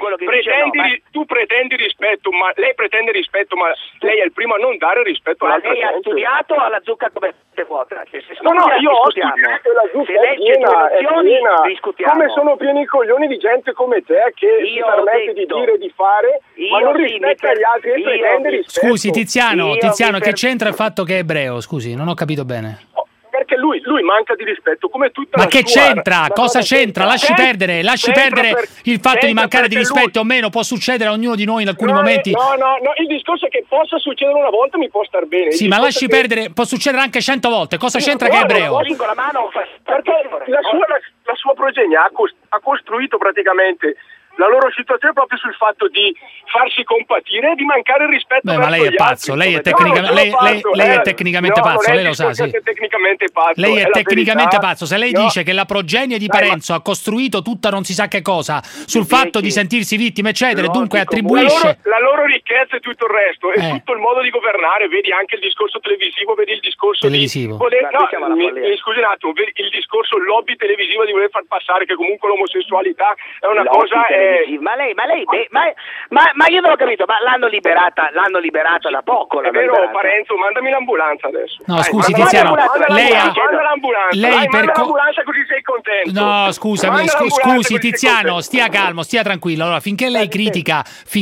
Tu pretendi rispetto, ma lei pretende rispetto, ma lei è il primo a non dare rispetto all'altra gente. Lei ha studiato alla zucca come vuota. Io ho studiato la zucca è piena. Come sono pieni i coglioni di gente come te che si permette di dire e di fare, ma non rispetta gli altri e pretende rispetto. Scusi Tiziano, che c'entra il fatto che è ebreo? Scusi, non ho capito bene. Perché lui manca di rispetto come tutta ma che c'entra? Cosa c'entra? Lasci perdere il fatto di mancare di rispetto o meno, può succedere a ognuno di noi in alcuni momenti. No, il discorso è che possa succedere una volta mi può star bene. Sì, ma lasci perdere, può succedere anche 100 volte. Cosa c'entra che è ebreo? Perché la sua progenie ha costruito praticamente la loro situazione proprio sul fatto di farsi compatire e di mancare il rispetto. Ma lei è pazzo, lei è tecnicamente pazzo, lei lo sa, sì. Lei è tecnicamente pazzo. Se lei dice che la progenie di Parenzo ha costruito tutta non si sa che cosa sul fatto di sentirsi vittime, eccetera, e dunque attribuisce la loro ricchezza e tutto il resto, e tutto il modo di governare, vedi anche il discorso televisivo, vedi il discorso televisivo. Scusi un attimo, vedi il discorso lobby televisiva di voler far passare che comunque l'omosessualità è una cosa. Ma io non ho capito, ma l'hanno liberata da poco. È vero, Parenzo, mandami l'ambulanza adesso. No, scusi Tiziano, lei per l'ambulanza così sei contento. No, scusi Tiziano, stia calmo, stia tranquillo. Allora, finché lei critica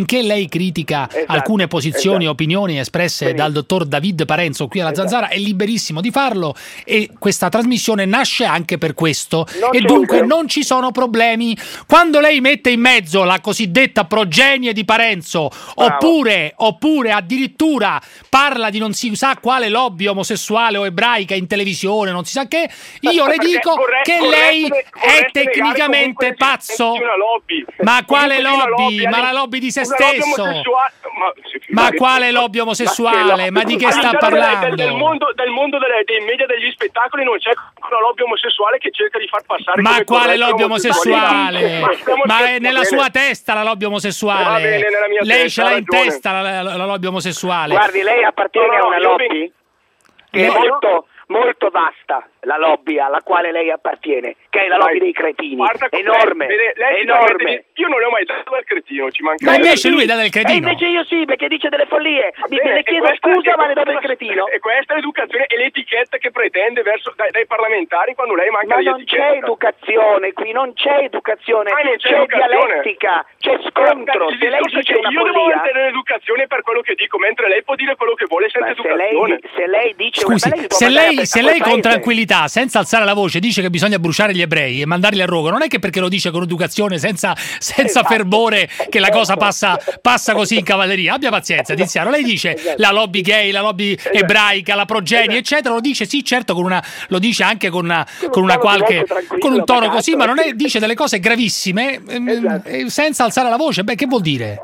alcune posizioni e opinioni espresse dal dottor David Parenzo qui alla Zanzara, è liberissimo di farlo, e questa trasmissione nasce anche per questo, e dunque non ci sono problemi. Quando lei mette in mezzo la cosiddetta progenie di Parenzo, oppure addirittura parla di non si sa quale lobby omosessuale o ebraica in televisione, non si sa che, io le dico che lei è tecnicamente pazzo. Ma quale lobby? Ma la lobby di se stesso? Ma quale lobby omosessuale? Ma di che sta parlando? Del mondo dei media, degli spettacoli, non c'è una lobby omosessuale che cerca di far passare. Ma quale lobby omosessuale? Ma è nella sua testa la lobby omosessuale. Lei ce l'ha in testa la lobby omosessuale. Guardi, lei appartiene a una lobby che è molto vasta, la lobby alla quale lei appartiene, che è la lobby dei cretini. Enorme. Io non le ho mai dato al cretino, ci manca. Ma invece lui dà del cretino. E invece io sì, perché dice delle follie. Le chiedo scusa, ma le do del cretino. E questa è l'educazione e l'etichetta che pretende verso dai parlamentari quando lei manca di etichetta. Ma non c'è educazione qui, non c'è educazione, c'è dialettica, c'è scontro. Se lei dice una io devo mantenere l'educazione per quello che dico, mentre lei può dire quello che vuole senza educazione. Se lei dice scusi, se lei lei con tranquillità, senza alzare la voce, dice che bisogna bruciare gli ebrei e mandarli a rogo, non è che perché lo dice con educazione, senza fervore, che la cosa passa così in cavalleria. Abbia pazienza, Tiziano. Lei dice la lobby gay, la lobby ebraica, la progenie, eccetera. Lo dice, sì, certo, lo dice anche con un tono così, ma non è, dice delle cose gravissime senza alzare la voce. Beh, che vuol dire?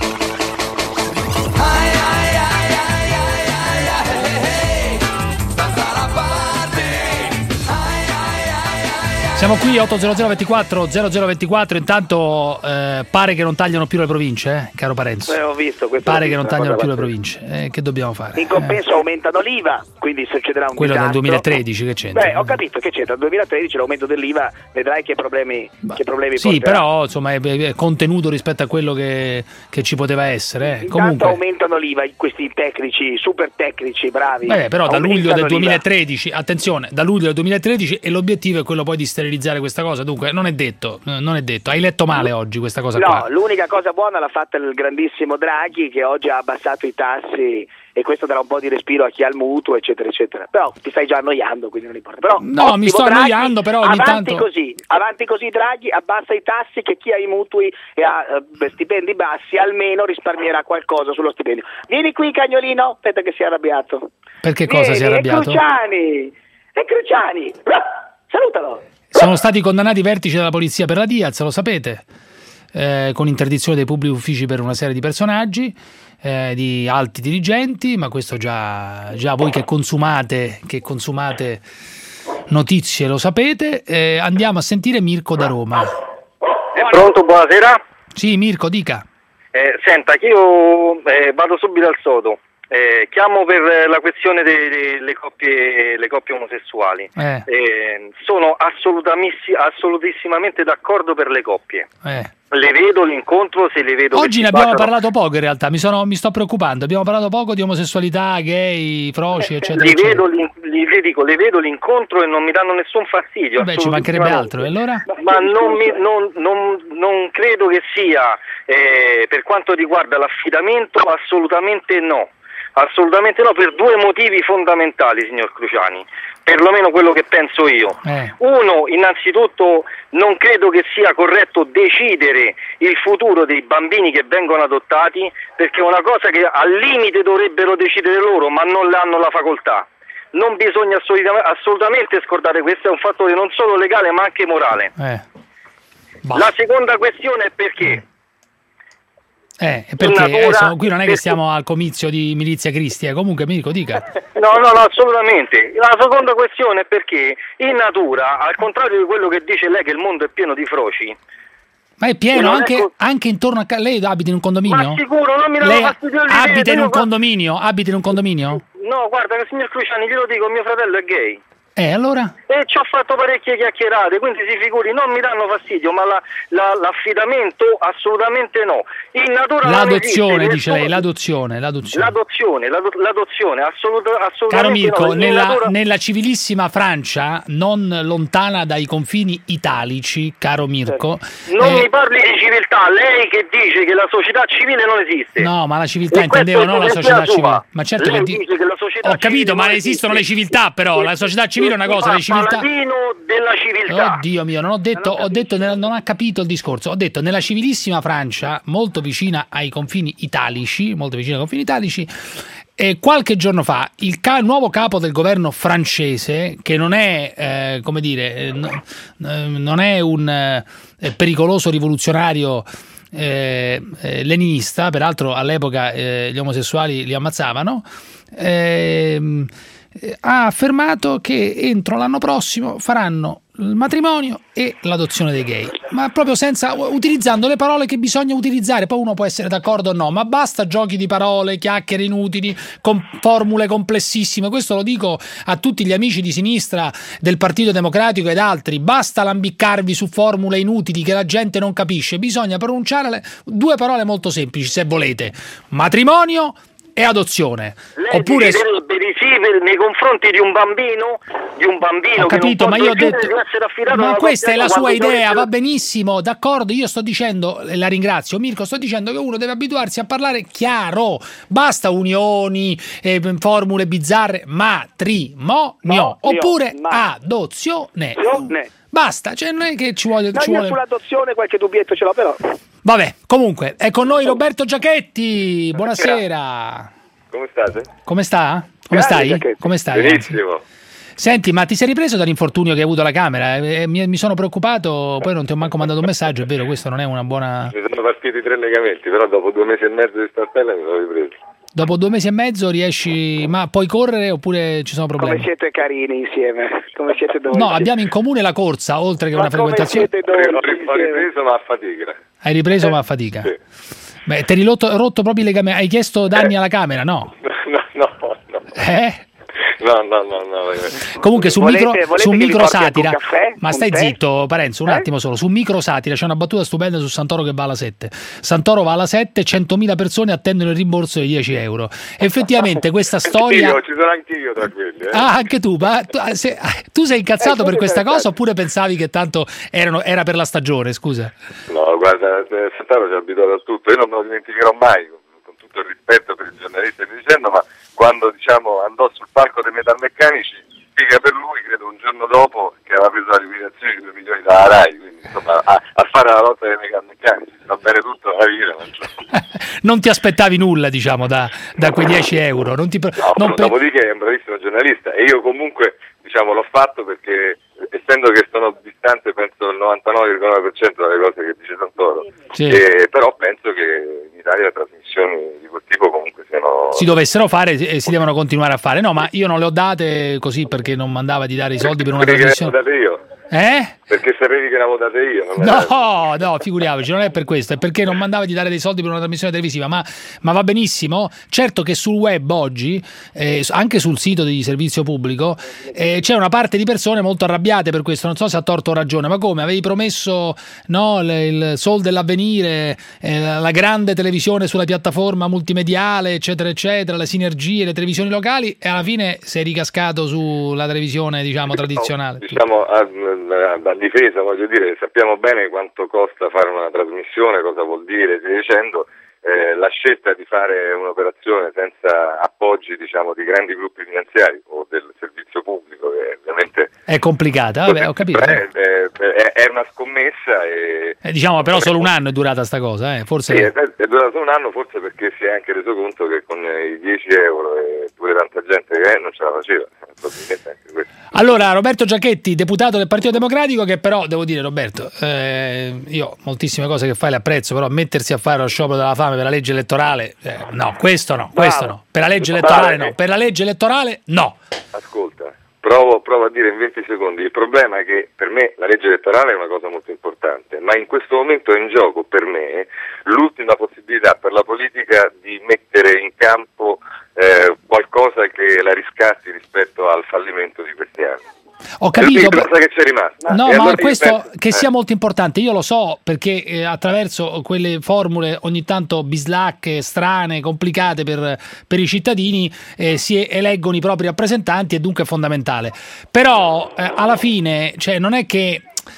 Siamo qui 80024 intanto pare che non tagliano più le province, caro Parenzo. Ho visto, pare che non tagliano più le province. Che dobbiamo fare? In compenso aumentano l'IVA, quindi succederà un quello disastro. del 2013 che c'entra? Beh, ho capito che c'entra, nel 2013 l'aumento dell'IVA, vedrai che problemi sì, porterà. però insomma è contenuto rispetto a quello che ci poteva essere. Intanto aumentano l'IVA questi tecnici, super tecnici, bravi. Però da luglio del 2013, attenzione, da luglio del 2013 e l'obiettivo è quello poi di sterilizzare questa cosa, dunque non è detto. Hai letto male oggi questa cosa qua. No, l'unica cosa buona l'ha fatta il grandissimo Draghi, che oggi ha abbassato i tassi e questo darà un po' di respiro a chi ha il mutuo, eccetera eccetera. Però ti stai già annoiando, quindi non importa. Però, no, mi sto annoiando, però ogni tanto avanti così Draghi, abbassa i tassi, che chi ha i mutui e ha stipendi bassi almeno risparmierà qualcosa sullo stipendio. Vieni qui, cagnolino, aspetta che si è arrabbiato. Perché cosa si è arrabbiato? È Cruciani. Salutalo. Sono stati condannati i vertici della polizia per la Diaz, lo sapete, con interdizione dei pubblici uffici per una serie di personaggi, di alti dirigenti, ma questo già voi che consumate notizie lo sapete. Andiamo a sentire Mirko da Roma. Pronto, buonasera? Sì, Mirko, dica. Senta, che io vado subito al sodo. Chiamo per la questione delle coppie omosessuali. Sono assolutissimamente d'accordo per le coppie. Le vedo, l'incontro, se le vedo. Oggi ne abbiamo parlato poco in realtà, mi sto preoccupando. Abbiamo parlato poco di omosessualità, gay, froci, eccetera. Le vedo l'incontro e non mi danno nessun fastidio. Beh, ci mancherebbe altro, e allora? Ma non credo che sia, per quanto riguarda l'affidamento, assolutamente no. Assolutamente no, per due motivi fondamentali, signor Cruciani, perlomeno quello che penso io. Uno, innanzitutto, non credo che sia corretto decidere il futuro dei bambini che vengono adottati, perché è una cosa che al limite dovrebbero decidere loro, ma non ne hanno la facoltà. Non bisogna assolutamente scordare, questo è un fattore non solo legale ma anche morale. La seconda questione è perché? Perché qui non è che stiamo al comizio di Milizia Cristi, comunque Mirko dica. No, assolutamente. La seconda questione è perché in natura, al contrario di quello che dice lei che il mondo è pieno di froci, ma è pieno anche intorno a lei. Abita in un condominio? Ma sicuro, non mi danno fastidio. Abita in un condominio? No, guarda, signor Cruciani, glielo dico, mio fratello è gay. Allora? E ci ho fatto parecchie chiacchierate, quindi si figuri, non mi danno fastidio, ma l'affidamento assolutamente no. In natura l'adozione, dice lei, l'adozione, assolutamente. Caro Mirko, no. nella civilissima Francia, non lontana dai confini italici, caro Mirko. Non mi parli di civiltà, lei che dice che la società civile non esiste. No, ma la civiltà intendevo, non la società civile. Ma certo che dice che la società ho capito, ma esistono le civiltà, però la società civile è una cosa, le civiltà. Della civiltà. Oddio mio, non ha capito il discorso. Ho detto nella civilissima Francia, molto vicina ai confini italici, qualche giorno fa il nuovo capo del governo francese, che non è non è un pericoloso rivoluzionario leninista, peraltro all'epoca gli omosessuali li ammazzavano, ha affermato che entro l'anno prossimo faranno il matrimonio e l'adozione dei gay, ma proprio utilizzando le parole che bisogna utilizzare. Poi uno può essere d'accordo o no, ma basta giochi di parole, chiacchiere inutili con formule complessissime. Questo lo dico a tutti gli amici di sinistra del Partito Democratico ed altri: basta lambiccarvi su formule inutili che la gente non capisce. Bisogna pronunciare due parole molto semplici, se volete: matrimonio e adozione. Lei Oppure deciderebbe di sì nei confronti di un bambino ho capito, ma io ho detto, ma questa è la sua quando idea, va benissimo, d'accordo, io sto dicendo, la ringrazio Mirko, sto dicendo che uno deve abituarsi a parlare chiaro, basta unioni, formule bizzarre, matrimonio, oppure adozione. Basta, cioè non è che ci vuole... No, io sull'adozione qualche dubbietto ce l'ho però. Vabbè, comunque, è con noi Roberto Giachetti, buonasera. Come state? Come sta? Come stai? Come stai? Benissimo. Senti, ma ti sei ripreso dall'infortunio che hai avuto alla Camera? Mi sono preoccupato, poi non ti ho manco mandato un messaggio, è vero, questo non è una buona... Mi sono partiti 3 legamenti, però dopo 2 mesi e mezzo di startella mi sono ripreso. Dopo 2 mesi e mezzo riesci, ma puoi correre oppure ci sono problemi? Come siete carini insieme, come siete dolci. No, abbiamo in comune la corsa, oltre che una frequentazione. Ho ripreso ma a fatica. Hai ripreso ma a fatica? Sì. Beh, ti eri rotto proprio i legamenti, hai chiesto danni alla Camera, no? No. No. Comunque su microsatira, caffè, ma stai zitto Parenzo, un attimo solo, su microsatira c'è una battuta stupenda su Santoro che va alla 7. Santoro va alla 7, 100.000 persone attendono il rimborso di 10 euro. Effettivamente questa storia... Ci sono anch'io tra quelli. Ah, anche tu, ma tu sei incazzato per questa cosa oppure pensavi che tanto era per la stagione, scusa? No, guarda, Santoro ci ha abituato a tutto, io non me lo dimenticherò mai, con tutto il rispetto per il giornalista che dicendo, ma quando andò sul palco dei metalmeccanici, spiega per lui, credo un giorno dopo, che aveva preso la liquidazione di 2 milioni dalla RAI, quindi insomma a fare la lotta dei metalmeccanici, va bene tutto la vita. Non ti aspettavi nulla, diciamo, da quei 10 euro? Dopodiché è un bravissimo giornalista e io comunque, l'ho fatto perché, essendo che sono distante, penso il 99,9% dalle cose che dice Santoro, sì. Però penso che in Italia trasmissioni di quel tipo comunque siano... Si dovessero fare e si devono continuare a fare. No, ma io non le ho date così perché non mandava di dare i soldi per una trasmissione. Che le ho date io. Perché sapevi che l'avevo date io. No, figuriamoci, non è per questo, è perché non mandava di dare dei soldi per una trasmissione televisiva, ma va benissimo. Certo che sul web oggi, anche sul sito di servizio pubblico, c'è una parte di persone molto arrabbiate per questo, non so se ha torto o ragione, ma come? Avevi promesso il Sol dell'Avvenire, la grande televisione sulla piattaforma multimediale, eccetera, eccetera, le sinergie, le televisioni locali, e alla fine sei ricascato sulla televisione, tradizionale. A difesa, voglio dire, sappiamo bene quanto costa fare una trasmissione, cosa vuol dire, stai dicendo, la scelta di fare un'operazione senza appoggi, di grandi gruppi finanziari o del servizio pubblico, che ovviamente è complicata, vabbè, ho capito. È una scommessa e... però solo un anno è durata sta cosa, forse... Sì, è durata solo un anno, forse perché si è anche reso conto che con i 10 euro e pure tanta gente che non ce la faceva, probabilmente anche questo. Allora, Roberto Giachetti, deputato del Partito Democratico, che però, devo dire, Roberto, io moltissime cose che fai le apprezzo, però mettersi a fare lo sciopero della fame per la legge elettorale, no, questo no. Per la legge elettorale no, per la legge elettorale no. Ascolta, provo a dire in 20 secondi, il problema è che per me la legge elettorale è una cosa molto importante, ma in questo momento è in gioco per me l'ultima possibilità per la politica di mettere in campo qualcosa che la riscatti rispetto al fallimento di questi anni. Ho capito. Cosa che c'è rimasta. No, ma questo che sia molto importante, io lo so perché attraverso quelle formule ogni tanto bislacche, strane, complicate per i cittadini si eleggono i propri rappresentanti e dunque è fondamentale. Però alla fine, non è che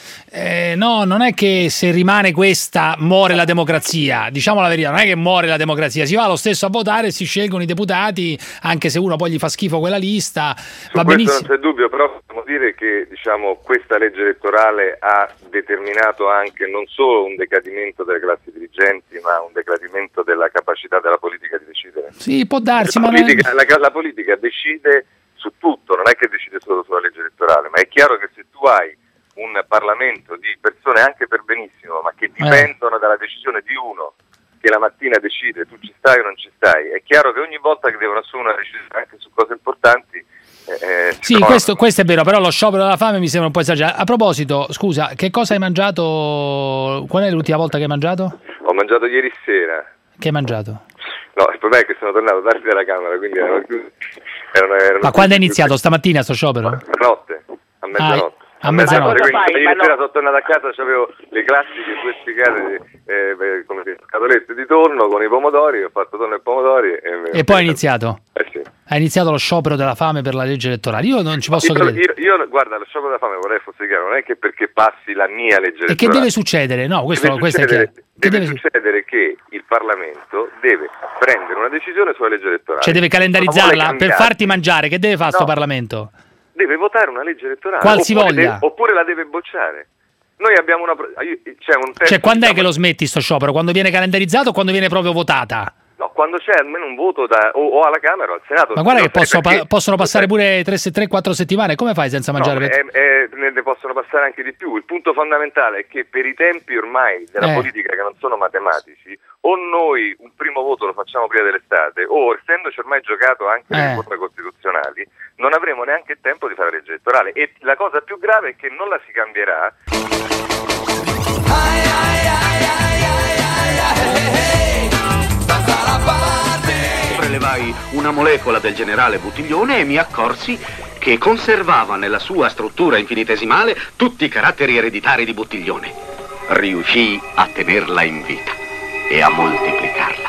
non è che se rimane questa muore la democrazia, diciamo la verità, non è che muore la democrazia, si va lo stesso a votare e si scelgono i deputati, anche se uno poi gli fa schifo quella lista, va benissimo. Non c'è dubbio, però possiamo dire che questa legge elettorale ha determinato anche non solo un decadimento delle classi dirigenti, ma un decadimento della capacità della politica di decidere. Sì, può darsi, la politica decide su tutto, non è che decide solo sulla legge elettorale, ma è chiaro che se tu hai un Parlamento di persone anche per benissimo, ma che dipendono dalla decisione di uno che la mattina decide tu ci stai o non ci stai, è chiaro che ogni volta che devono assumere una decisione anche su cose importanti sì, questo è vero, però lo sciopero della fame mi sembra un po' esagerato. A proposito, scusa, che cosa hai mangiato? Qual è l'ultima volta che hai mangiato? Ho mangiato ieri sera. Che hai mangiato? No, il problema è che sono tornato tardi dalla Camera, quindi erano ma quando è iniziato? Stamattina sto sciopero? Notte, a mezzanotte. A mezzanotte. Ieri sera sono tornato a casa, avevo le classiche 2 spiegate come scatolette di tonno con i pomodori, ho fatto tonno e pomodori. E poi è iniziato? Sì. Ha iniziato lo sciopero della fame per la legge elettorale. Io non ci posso credere. Io, guarda, lo sciopero della fame, vorrei fosse chiaro, non è che perché passi la mia legge elettorale. E che deve succedere? No, questo è chiaro. Deve succedere che il Parlamento deve prendere una decisione sulla legge elettorale. Cioè deve calendarizzarla per farti mangiare. Che deve fare sto Parlamento? Deve votare una legge elettorale. Qualsivoglia. Oppure la deve bocciare. Noi abbiamo c'è un testo. Cioè, quando è che lo smetti sto sciopero? Quando viene calendarizzato o quando viene proprio votata? No, quando c'è almeno un voto o alla Camera o al Senato. Ma guarda che possono passare pure 3-4 settimane. Come fai senza mangiare? Ne possono passare anche di più. Il punto fondamentale è che per i tempi ormai della politica, che non sono matematici, o noi un primo voto lo facciamo prima dell'estate, o essendoci ormai giocato anche le riforme costituzionali, non avremo neanche il tempo di fare la legge elettorale. E la cosa più grave è che non la si cambierà. Prelevai una molecola del generale Buttiglione e mi accorsi che conservava nella sua struttura infinitesimale tutti i caratteri ereditari di Buttiglione. Riuscii a tenerla in vita e a moltiplicarla.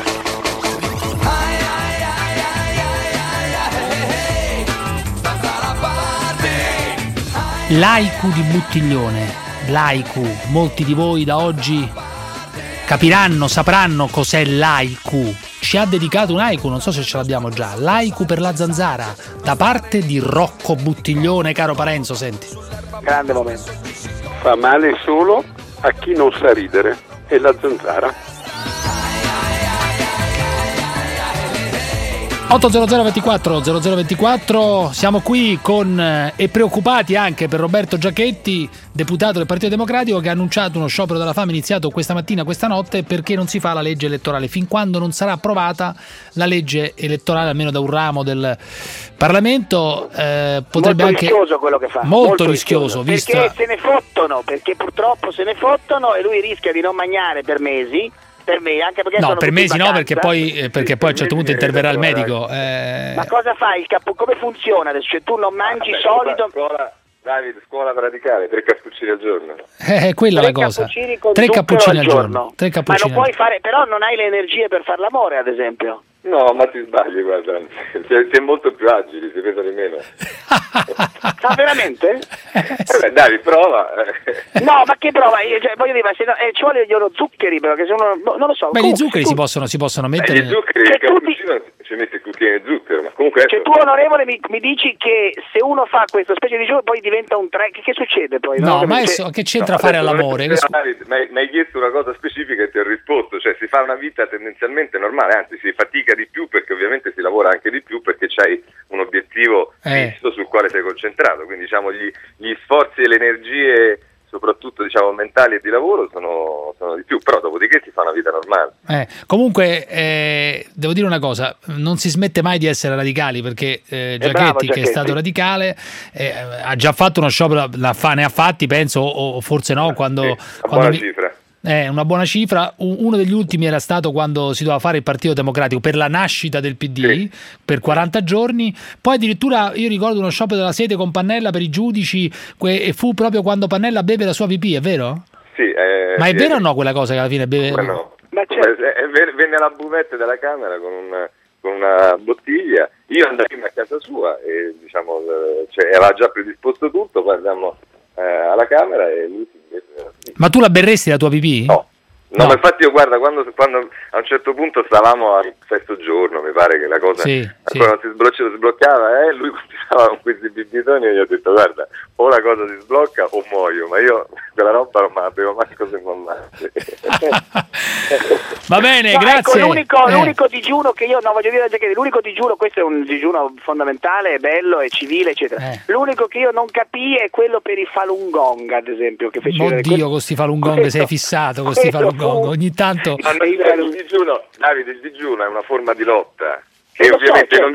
L'haiku di Buttiglione. L'haiku. Molti di voi da oggi sapranno cos'è l'haiku. Ci ha dedicato un haiku, non so se ce l'abbiamo già. L'haiku per la zanzara, da parte di Rocco Buttiglione. Caro Parenzo, senti. Grande momento. Fa male solo a chi non sa ridere, e la zanzara. 80024 siamo qui e preoccupati anche per Roberto Giachetti, deputato del Partito Democratico, che ha annunciato uno sciopero della fame iniziato questa mattina, questa notte, perché non si fa la legge elettorale fin quando non sarà approvata la legge elettorale, almeno da un ramo del Parlamento. Potrebbe molto rischioso quello che fa, molto rischioso perché se ne fottono, perché purtroppo se ne fottono e lui rischia di non mangiare per mesi. Per me, anche perché no, per mesi no, perché poi a un certo punto interverrà il medico. Ma cosa fai? Come funziona adesso? Cioè, tu non mangi solido. Scuola radicale, 3 cappuccini al giorno. Quella è la cosa. 3 cappuccini al giorno. 3 cappuccini. Ma non puoi fare, però non hai le energie per fare l'amore, ad esempio. No, ma ti sbagli, guarda, si è molto più agili, si pesa di meno. Ma veramente? Dai, prova. No, ma che prova? Voglio dire, ci vogliono zuccheri, perché se uno, non lo so. Beh, gli zuccheri si possono mettere. Gli zuccheri, il cappuccino ci mette il cucchiaio di zucchero, ma comunque. Cioè, tu, onorevole, mi dici che se uno fa questa specie di gioco poi diventa un tre, che succede poi? No, ma adesso che c'entra fare all'amore? Ma hai chiesto una cosa specifica e ti ho risposto, cioè si fa una vita tendenzialmente normale, anzi si fatica di più perché ovviamente si lavora anche di più perché c'hai un obiettivo fisso sul quale sei concentrato, quindi diciamo gli sforzi e le energie soprattutto diciamo mentali e di lavoro sono di più, però dopodiché si fa una vita normale. Comunque devo dire una cosa, non si smette mai di essere radicali, perché Giachetti, che è stato radicale, ha già fatto uno sciopero, ne ha fatti penso, o forse no, quando cifra. Una buona cifra. Uno degli ultimi era stato quando si doveva fare il Partito Democratico per la nascita del PD, per 40 giorni. Poi addirittura io ricordo uno sciopero della sete con Pannella per i giudici, e fu proprio quando Pannella beve la sua pipì, è vero? Sì. Ma è vero o no quella cosa che alla fine beve? No. Venne alla buvette della Camera con una bottiglia, io andai a casa sua e diciamo aveva già predisposto tutto, poi andammo alla Camera e lui si invece. Ma tu la berresti la tua pipì? No, ma infatti io guarda, quando a un certo punto stavamo al sesto giorno, mi pare che la cosa ancora non si sbloccava, lui continuava con questi bibitoni e gli ho detto guarda, o la cosa si sblocca o muoio, ma io quella roba non me la bevo manco se mi ammazzi. Va bene, grazie. Ecco, l'unico digiuno che io voglio dire che l'unico digiuno, questo è un digiuno fondamentale, bello e civile eccetera, l'unico che io non capii è quello per i Falun Gong, ad esempio, che fece oddio, con questi Falun Gong sei fissato con questi Falun Gong ogni tanto. Il digiuno, Davide, il digiuno è una forma di lotta che ovviamente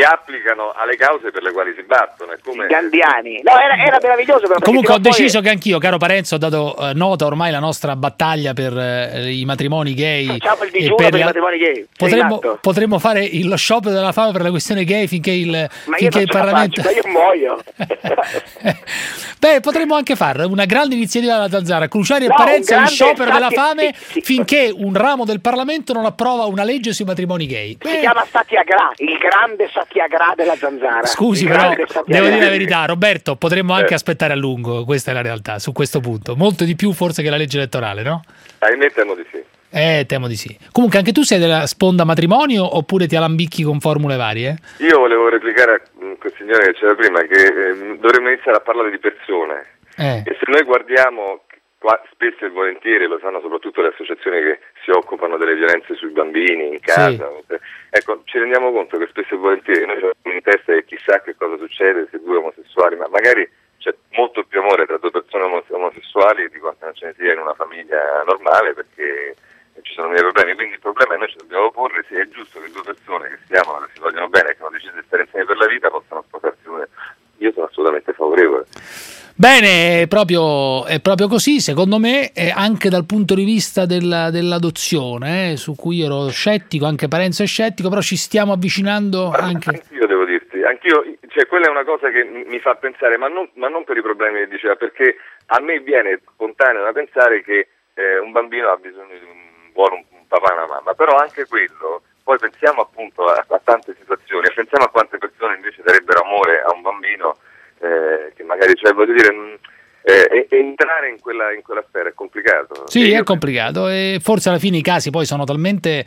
applicano alle cause per le quali si battono. È come... Gandiani. No, era meraviglioso. Però, comunque ho deciso che anch'io, caro Parenzo, ho dato nota ormai la nostra battaglia per i matrimoni gay. Facciamo il digiuno per i matrimoni gay. Potremmo fare lo sciopero della fame per la questione gay finché il Parlamento... Ma io muoio. Beh, potremmo anche fare una grande iniziativa della Zanzara, Cruciani e Parenzo in sciopero della fame finché un ramo del Parlamento non approva una legge sui matrimoni gay. Si chiama Satyagraha, il grande Satyagraha della Zanzara. Scusi, però devo dire la verità, Roberto, potremmo anche aspettare a lungo, questa è la realtà su questo punto, molto di più forse che la legge elettorale, no? Temo di sì. Temo di sì. Comunque anche tu sei della sponda matrimonio oppure ti alambicchi con formule varie? Io volevo replicare a quel signore che c'era prima che dovremmo iniziare a parlare di persone. E se noi guardiamo, spesso e volentieri, lo sanno soprattutto le associazioni che si occupano delle violenze sui bambini in casa, ecco, ci rendiamo conto che spesso e volentieri noi abbiamo in testa che chissà che cosa succede se due omosessuali, ma magari c'è molto più amore tra due persone omosessuali di quanto non ce ne sia in una famiglia normale, perché ci sono dei problemi. Quindi il problema è che noi ci dobbiamo porre se è giusto che due persone che si amano, che si vogliono bene, che hanno deciso di stare insieme per la vita, possano sposarsi. Io sono assolutamente favorevole. Bene, è proprio così, secondo me, anche dal punto di vista dell'adozione, su cui ero scettico, anche Parenzo è scettico, però ci stiamo avvicinando anche... Anch'io devo dirti, cioè quella è una cosa che mi fa pensare, ma non per i problemi che diceva, perché a me viene spontaneo da pensare che un bambino ha bisogno di vuole un papà e una mamma, però anche quello, poi pensiamo appunto a tante situazioni, e pensiamo a quante persone invece darebbero amore a un bambino che magari, cioè, voglio dire, entrare in quella sfera è complicato. Sì, è complicato, e forse alla fine i casi poi sono talmente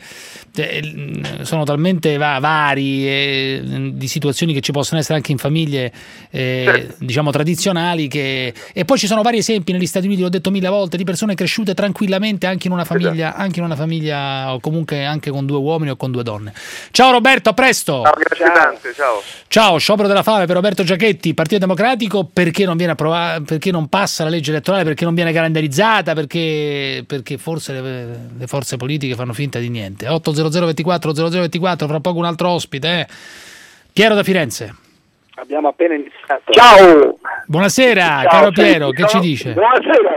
vari di situazioni che ci possono essere anche in famiglie diciamo tradizionali, e poi ci sono vari esempi negli Stati Uniti, l'ho detto 1000 volte, di persone cresciute tranquillamente anche in una famiglia o comunque anche con 2 uomini o con 2 donne. Ciao Roberto, a presto. Ciao, grazie tante, ciao. Sciopero della fame per Roberto Giachetti, Partito Democratico, perché non viene approvato, perché non passa la legge elettorale, perché non viene calendarizzata, perché forse le forze politiche fanno finta di niente. 800 24 0024, fra poco un altro ospite. Piero da Firenze. Abbiamo appena iniziato. Ciao! Buonasera, caro Piero, che ci dice? Buonasera.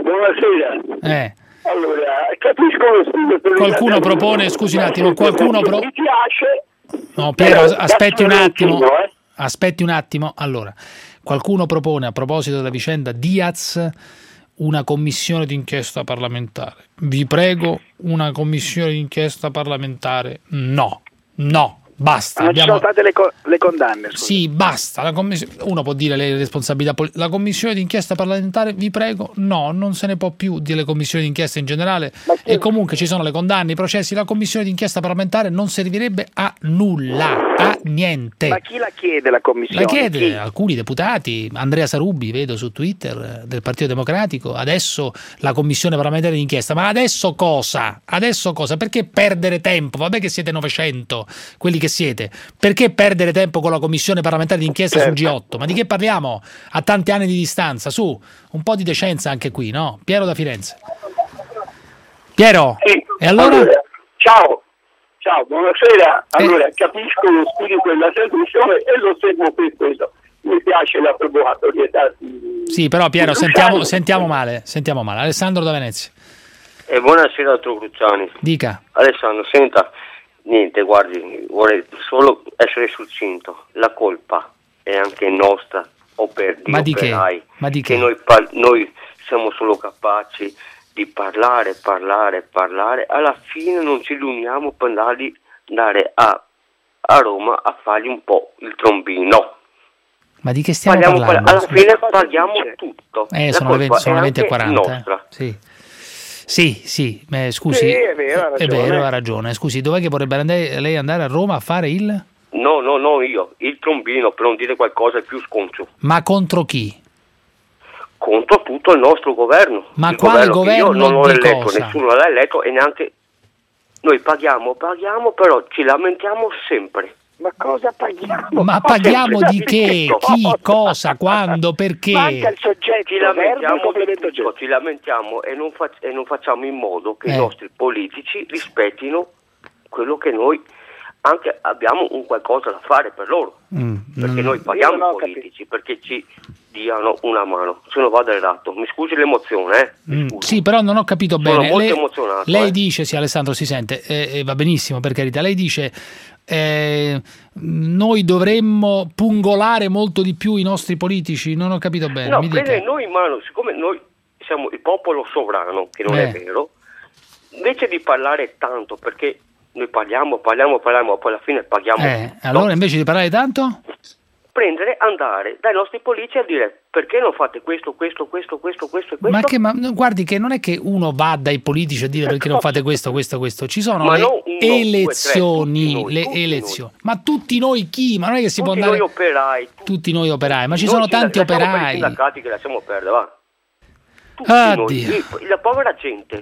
Allora, capisco qualcuno propone, scusi un attimo, mi piace. No, Piero, aspetti un attimo. Aspetti un attimo. Allora, qualcuno propone, a proposito della vicenda Diaz, una commissione d'inchiesta parlamentare. Vi prego, una commissione d'inchiesta parlamentare? No, basta. Non ci sono state le condanne. Scusa. Sì, basta. Uno può dire le responsabilità la commissione d'inchiesta parlamentare, vi prego, no, non se ne può più delle commissioni d'inchiesta in generale. E comunque ci sono le condanne, i processi. La commissione d'inchiesta parlamentare non servirebbe a nulla, a niente. Ma chi la chiede la commissione? La chiede alcuni deputati, Andrea Sarubi, vedo su Twitter, del Partito Democratico. Adesso la commissione parlamentare d'inchiesta, ma adesso cosa? Perché perdere tempo? Vabbè che siete 900, quelli che siete, perché perdere tempo con la commissione parlamentare d'inchiesta sul G8? Ma di che parliamo a tanti anni di distanza? Su, un po' di decenza anche qui, no? Piero da Firenze. Piero, sì. E allora? Ciao, buonasera. Allora, capisco lo spirito della trasmissione e lo seguo per quello. Mi piace la provocatorietà. Sì, però Piero, sentiamo male. Alessandro da Venezia. Buonasera, dottor Cruciani. Dica. Alessandro, senta. Niente, guardi, vorrei solo essere succinto. La colpa è anche nostra, o per Dio, Ma di che? Noi siamo solo capaci di parlare. Alla fine non ci riuniamo per andare a Roma a fargli un po' il trombino. Ma di che stiamo parlando? Alla fine paghiamo tutto. Sono le 20:40. Sì, scusi, sì, è vero, ha ragione. Scusi, dov'è che vorrebbe lei andare a Roma a fare il? No, io, il trombino, per non dire qualcosa di più sconcio. Ma contro chi? Contro tutto il nostro governo. Ma quale governo? Io non l'ho eletto, nessuno l'ha eletto e neanche noi paghiamo, però ci lamentiamo sempre. Ma cosa paghiamo? Ma paghiamo di che? Chi, cosa, quando, perché? Manca il soggetto, ci lamentiamo e non facciamo in modo che i nostri politici rispettino quello che noi anche abbiamo un qualcosa da fare per loro, perché noi paghiamo i politici perché ci diano una mano. Se non vado errato, mi scusi l'emozione, Sì, però non ho capito sono bene. molto emozionato. Lei dice, sì, Alessandro si sente, va benissimo, per carità, lei dice noi dovremmo pungolare molto di più i nostri politici, non ho capito bene. No, mi dica. noi, mano, siccome noi siamo il popolo sovrano, che non è vero, invece di parlare tanto, perché noi parliamo, poi alla fine paghiamo. Allora invece di parlare tanto? Andare dai nostri politici a dire perché non fate questo e questo. Ma guardi che non è che uno va dai politici a dire perché non fate questo. Ci sono le elezioni, elezioni. Ma tutti noi chi? Ma non è che si può andare... Tutti noi operai, ma ci sono tanti operai. I sindacati che lasciamo perdere, va. Oddio. La povera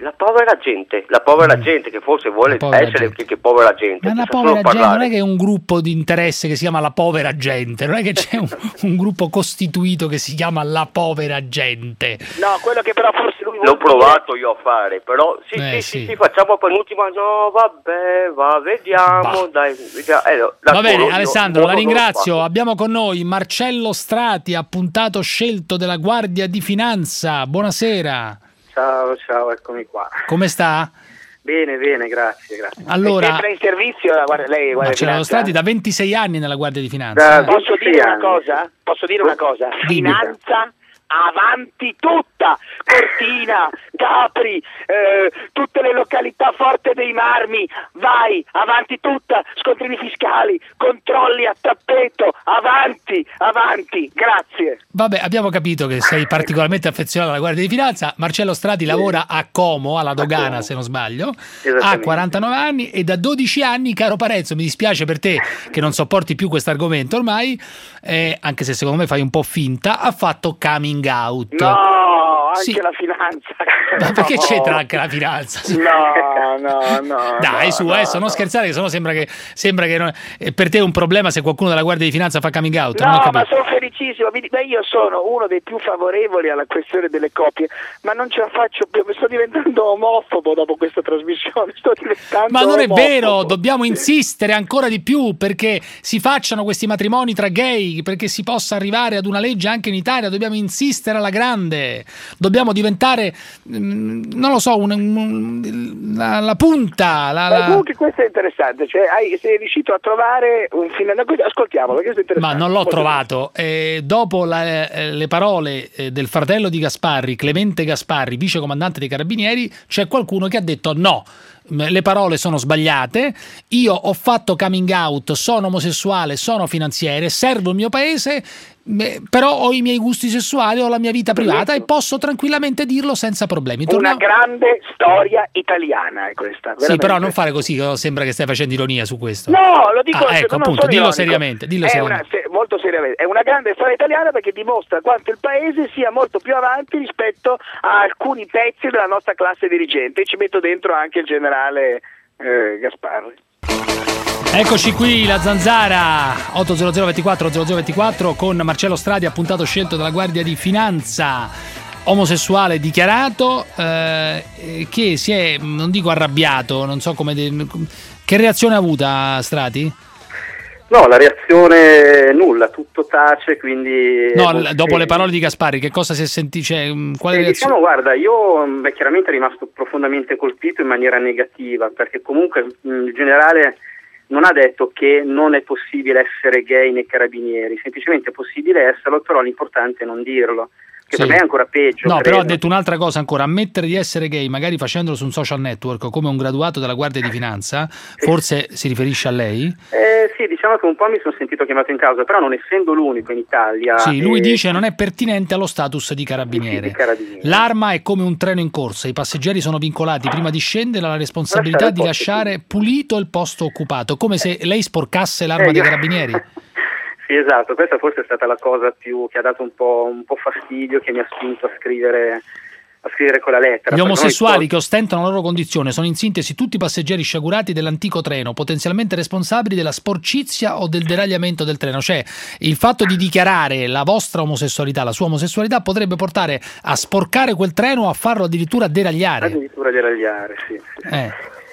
gente che forse vuole essere che povera gente. Ma la povera gente non è che è un gruppo di interesse che si chiama la povera gente, non è che c'è un gruppo costituito che si chiama la povera gente. No, quello che però forse lui l'ho provato io a fare, però sì, facciamo penultima. No, vabbè, vediamo, dai. Va bene, Alessandro, la ringrazio. Abbiamo con noi Marcello Strati, appuntato scelto della Guardia di Finanza. Buonasera. Ciao, eccomi qua. Come sta? Bene, grazie. Allora, è sempre in servizio lei, Guardia di Finanza? Strati da 26 anni nella Guardia di Finanza. Posso dire una cosa? Finanza avanti tutta, Cortina, Capri, tutte le località Forte dei Marmi, vai, avanti tutta, scontrini fiscali, controlli a tappeto, avanti, grazie. Vabbè, abbiamo capito che sei particolarmente affezionato alla Guardia di Finanza. Marcello Strati lavora a Como, alla dogana se non sbaglio, ha 49 anni e da 12 anni, caro Parenzo, mi dispiace per te che non sopporti più questo argomento ormai, anche se secondo me fai un po' finta, ha fatto coming out. No, anche la finanza. Ma perché c'entra anche la finanza? No. Dai, su, adesso non scherzare, che sennò sembra che per te è un problema se qualcuno della Guardia di Finanza fa coming out. No, ma sono felicissimo. Io sono uno dei più favorevoli alla questione delle coppie, ma non ce la faccio più. Sto diventando omofobo dopo questa trasmissione. Ma non è vero, dobbiamo insistere ancora di più perché si facciano questi matrimoni tra gay, perché si possa arrivare ad una legge anche in Italia. Dobbiamo insistere alla grande, dobbiamo diventare, non lo so, la punta. Comunque questo è interessante, cioè sei riuscito a trovare un finale. Ascoltiamolo, questo è interessante. Ma non l'ho trovato. Dopo le parole del fratello di Gasparri, Clemente Gasparri, vice comandante dei Carabinieri, c'è qualcuno che ha detto no, le parole sono sbagliate, io ho fatto coming out, sono omosessuale, sono finanziere, servo il mio paese, però ho i miei gusti sessuali, ho la mia vita privata e posso tranquillamente dirlo senza problemi. Una grande storia italiana è questa. Veramente. Sì, però non fare così, sembra che stai facendo ironia su questo. No, lo dico ecco, appunto, dillo seriamente. Molto seriamente. È una grande storia italiana perché dimostra quanto il paese sia molto più avanti rispetto a alcuni pezzi della nostra classe dirigente. E ci metto dentro anche il generale Gasparri. Eccoci qui, la Zanzara 800 24 0024 con Marcello Strati, appuntato scelto dalla Guardia di Finanza, omosessuale dichiarato, che si è, non dico arrabbiato, non so come che reazione ha avuta Strati? No, la reazione nulla, tutto tace, quindi... No, dopo le parole di Gasparri, che cosa si è sentito? Quale reazione? Diciamo, guarda, io chiaramente rimasto profondamente colpito in maniera negativa, perché comunque il generale non ha detto che non è possibile essere gay nei carabinieri, semplicemente è possibile esserlo, però l'importante è non dirlo, che per me è ancora peggio. No, credo. però ha detto un'altra cosa ancora, ammettere di essere gay, magari facendolo su un social network come un graduato della Guardia di Finanza, forse si riferisce a lei? Sì, diciamo che un po' mi sono sentito chiamato in causa, però non essendo l'unico in Italia... Sì, lui dice non è pertinente allo status di carabiniere. L'arma è come un treno in corsa, i passeggeri sono vincolati prima di scendere alla responsabilità di lasciare pulito il posto occupato, come se lei sporcasse l'arma dei carabinieri. Sì, esatto, questa forse è stata la cosa più che ha dato un po' fastidio, che mi ha spinto a scrivere quella lettera. Gli omosessuali che ostentano la loro condizione sono in sintesi tutti passeggeri sciagurati dell'antico treno, potenzialmente responsabili della sporcizia o del deragliamento del treno. Cioè, il fatto di dichiarare la vostra omosessualità, la sua omosessualità, potrebbe portare a sporcare quel treno o a farlo addirittura deragliare. Addirittura deragliare, sì.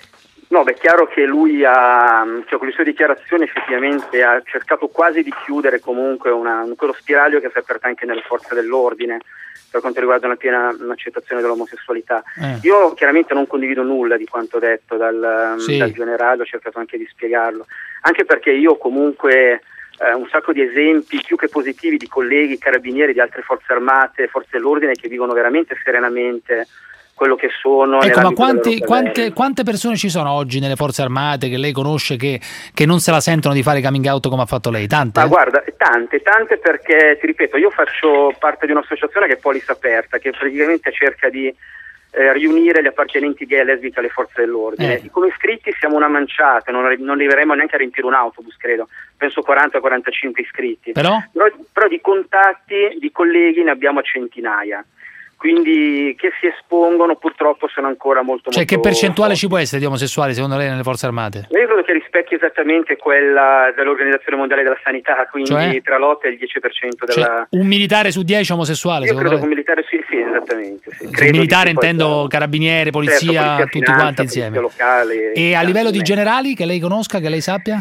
No, beh, è chiaro che lui con le sue dichiarazioni effettivamente ha cercato quasi di chiudere comunque quello spiraglio che si è aperto anche nelle forze dell'ordine per quanto riguarda una piena accettazione dell'omosessualità. Io chiaramente non condivido nulla di quanto detto dal generale, ho cercato anche di spiegarlo, anche perché io comunque un sacco di esempi più che positivi di colleghi carabinieri di altre forze armate, forze dell'ordine che vivono veramente serenamente quello che sono. Ecco, ma quante persone ci sono oggi nelle forze armate che lei conosce che non se la sentono di fare coming out come ha fatto lei? Tante? Ma guarda, tante perché, ti ripeto, io faccio parte di un'associazione che è Polis Aperta, che praticamente cerca di riunire gli appartenenti gay e lesbiche alle forze dell'ordine. Come iscritti siamo una manciata, non arriveremo neanche a riempire un autobus, credo, penso 40-45 iscritti, però di contatti, di colleghi ne abbiamo a centinaia. Quindi che si espongono purtroppo sono ancora molto che percentuale ci può essere di omosessuali secondo lei nelle forze armate? Io credo che rispecchi esattamente quella dell'Organizzazione Mondiale della Sanità, quindi tra l'8 e il 10% della... un militare su 10 omosessuale? Io credo che un militare sì, esattamente. Sì. Militare intendo carabinieri, polizia, tutti finanza, quanti insieme. Locale, e a livello di generali che lei conosca, che lei sappia?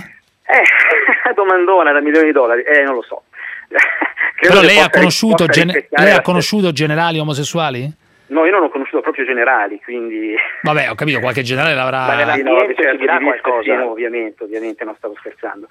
Domandona da $milioni, non lo so. Però lei ha conosciuto generali omosessuali? No, io non ho conosciuto proprio generali, quindi... Vabbè, ho capito, qualche generale l'avrà... Ma nell'ambiente ci dirà qualcosa? Sì, no, ovviamente, non stavo scherzando.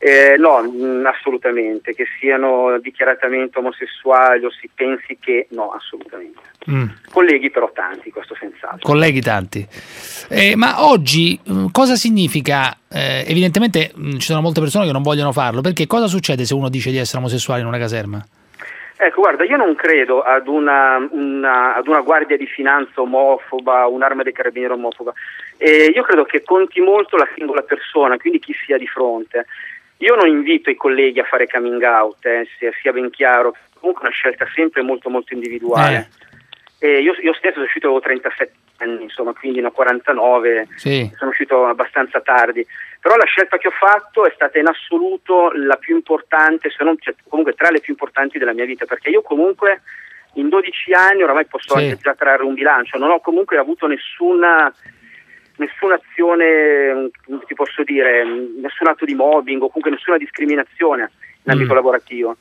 No, assolutamente, che siano dichiaratamente omosessuali o si pensi che... No, assolutamente. Colleghi però tanti, questo senz'altro. Colleghi tanti. Ma oggi cosa significa? Evidentemente ci sono molte persone che non vogliono farlo, perché cosa succede se uno dice di essere omosessuale in una caserma? Ecco, guarda, io non credo ad una guardia di finanza omofoba, un'arma dei carabinieri omofoba. Io credo che conti molto la singola persona, quindi chi sia di fronte. Io non invito i colleghi a fare coming out, sia ben chiaro, comunque è una scelta sempre molto molto individuale. Io stesso sono uscito, avevo 37 anni, insomma, quindi ne ho 49, sono uscito abbastanza tardi. Però la scelta che ho fatto è stata in assoluto la più importante, se non comunque tra le più importanti della mia vita, perché io comunque in 12 anni oramai posso anche già trarre un bilancio, non ho comunque avuto nessuna azione, ti posso dire, nessun atto di mobbing o comunque nessuna discriminazione in ambito lavorativo.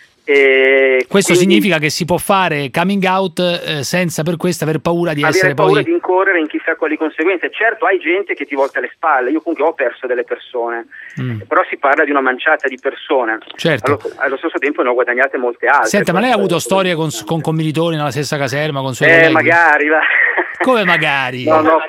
Questo significa che si può fare coming out senza per questo aver paura di essere paura di incorrere in chissà quali conseguenze. Certo, hai gente che ti volta le spalle, io comunque ho perso delle persone, però si parla di una manciata di persone. Certo. Allo stesso tempo ne ho guadagnate molte altre. Senta, ma lei ha avuto storie con commilitoni nella stessa caserma, con suoi colleghi? Magari come magari?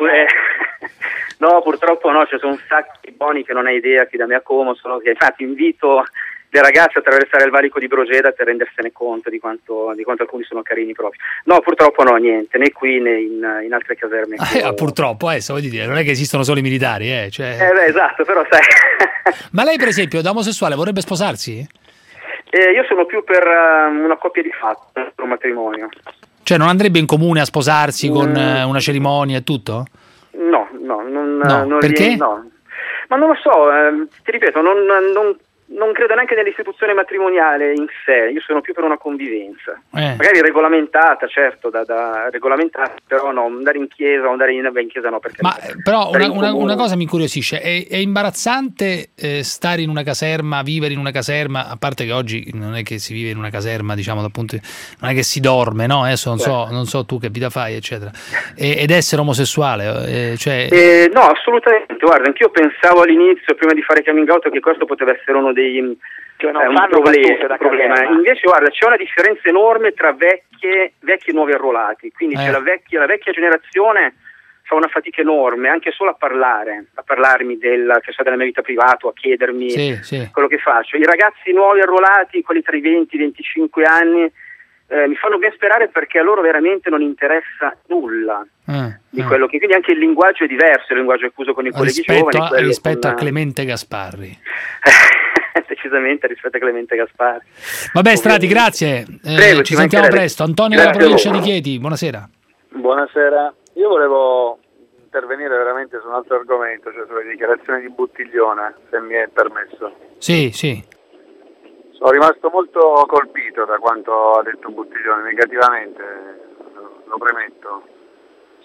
No, purtroppo no, ci sono un sacco di buoni che non hai idea che da me a Como sono, che infatti invito le ragazze a attraversare il valico di Brogeda per rendersene conto di quanto alcuni sono carini proprio. No, purtroppo no, niente, né qui né in altre caserme. Purtroppo, voglio dire, non è che esistono solo i militari, esatto, però sai. Ma lei per esempio da omosessuale vorrebbe sposarsi? Io sono più per una coppia di fatto, per un matrimonio. Cioè non andrebbe in comune a sposarsi con una cerimonia e tutto? No, non perché? No. Ma non lo so, ti ripeto, non credo neanche nell'istituzione matrimoniale in sé, io sono più per una convivenza, magari regolamentata, certo, da regolamentata, però no, andare in chiesa o andare in chiesa no, perché però una cosa mi incuriosisce, è imbarazzante stare in una caserma, vivere in una caserma, a parte che oggi non è che si vive in una caserma, diciamo, appunto, non è che si dorme, no? Adesso non so tu che vita fai, eccetera, ed essere omosessuale, no, assolutamente, guarda, anch'io pensavo all'inizio, prima di fare coming out, che questo poteva essere uno dei un problema. Invece guarda, c'è una differenza enorme tra vecchi e nuovi arruolati, quindi c'è la vecchia generazione fa una fatica enorme anche solo a parlarmi della mia vita privata, a chiedermi quello che faccio. I ragazzi nuovi arruolati, quelli tra i 20 e i 25 anni, mi fanno ben sperare, perché a loro veramente non interessa nulla di quello che, quindi anche il linguaggio è diverso, il linguaggio che uso con i colleghi giovani rispetto a Clemente Gasparri. Decisamente rispetto a Clemente Gasparri. Vabbè, Strati, grazie. Prego, ci sentiamo presto. Antonio dalla provincia di Chieti, buonasera. Buonasera, io volevo intervenire veramente su un altro argomento, cioè sulle dichiarazioni di Buttiglione, se mi è permesso. Sì. Sono rimasto molto colpito da quanto ha detto Buttiglione, negativamente, lo premetto.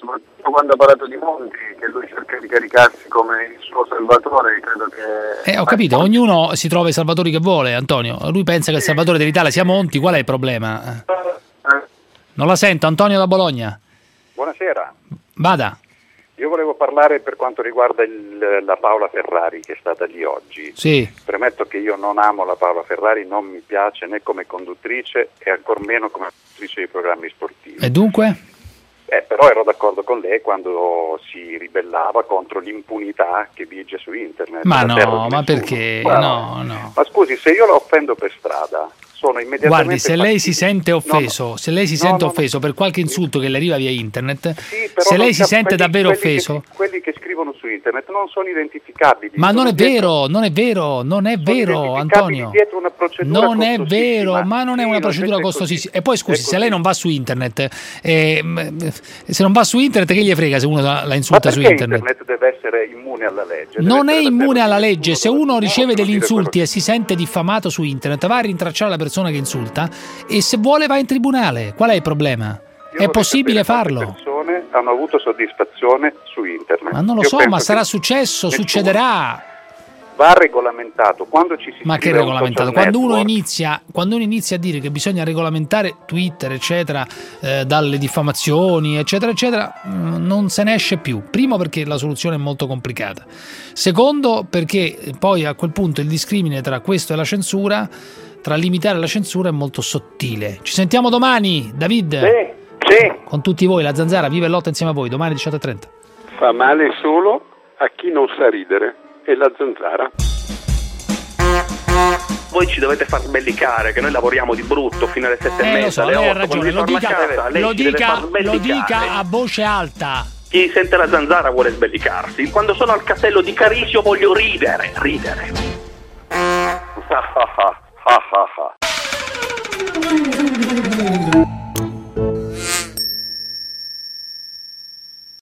soprattutto quando ha parlato di Monti, che lui cerca di caricarsi come il suo salvatore, credo che... Ho capito, ognuno si trova i salvatori che vuole, Antonio. Lui pensa che il salvatore dell'Italia sia Monti, qual è il problema? Non la sento, Antonio da Bologna. Buonasera. Vada. Io volevo parlare per quanto riguarda la Paola Ferrari che è stata lì oggi. Sì. Premetto che io non amo la Paola Ferrari, non mi piace né come conduttrice e ancor meno come conduttrice di programmi sportivi. E dunque? Però ero d'accordo con lei quando si ribellava contro l'impunità che vige su internet. Ma no, ma perché? No. Ma scusi, se io la offendo per strada, sono immediatamente... Guardi, se lei si sente offeso, se lei si sente offeso per qualche insulto che le arriva via internet, se lei si sente davvero offeso... Quelli che scrivono su internet non sono identificabili. Ma non è vero, Antonio. Dietro una procedura non è vero, ma non è una procedura costosissima. E poi scusi, se lei non va su internet, se non va su internet che gli frega se uno la insulta su internet? Internet deve essere immune alla legge. Non è immune alla legge. Se uno riceve degli insulti e si sente diffamato su internet, va a rintracciare la persona che insulta e se vuole va in tribunale. Qual è il problema? È possibile farlo. Le persone hanno avuto soddisfazione su internet. Ma non lo so, ma sarà successo, succederà. Va regolamentato. Quando ci si Ma che regolamentato? Quando uno inizia a dire che bisogna regolamentare Twitter, eccetera, dalle diffamazioni, eccetera, eccetera, non se ne esce più. Primo perché la soluzione è molto complicata. Secondo perché poi a quel punto il discrimine tra questo e la censura, tra limitare la censura, è molto sottile. Ci sentiamo domani, David. Sì. Con tutti voi, la Zanzara vive e lotta insieme a voi, domani 18:30. Fa male solo a chi non sa ridere, e la Zanzara. Voi ci dovete far sbellicare, che noi lavoriamo di brutto fino alle 7:30. Lo so, lei ha ragione, lo dica a voce alta. Chi sente la Zanzara vuole sbellicarsi. Quando sono al castello di Carisio voglio ridere.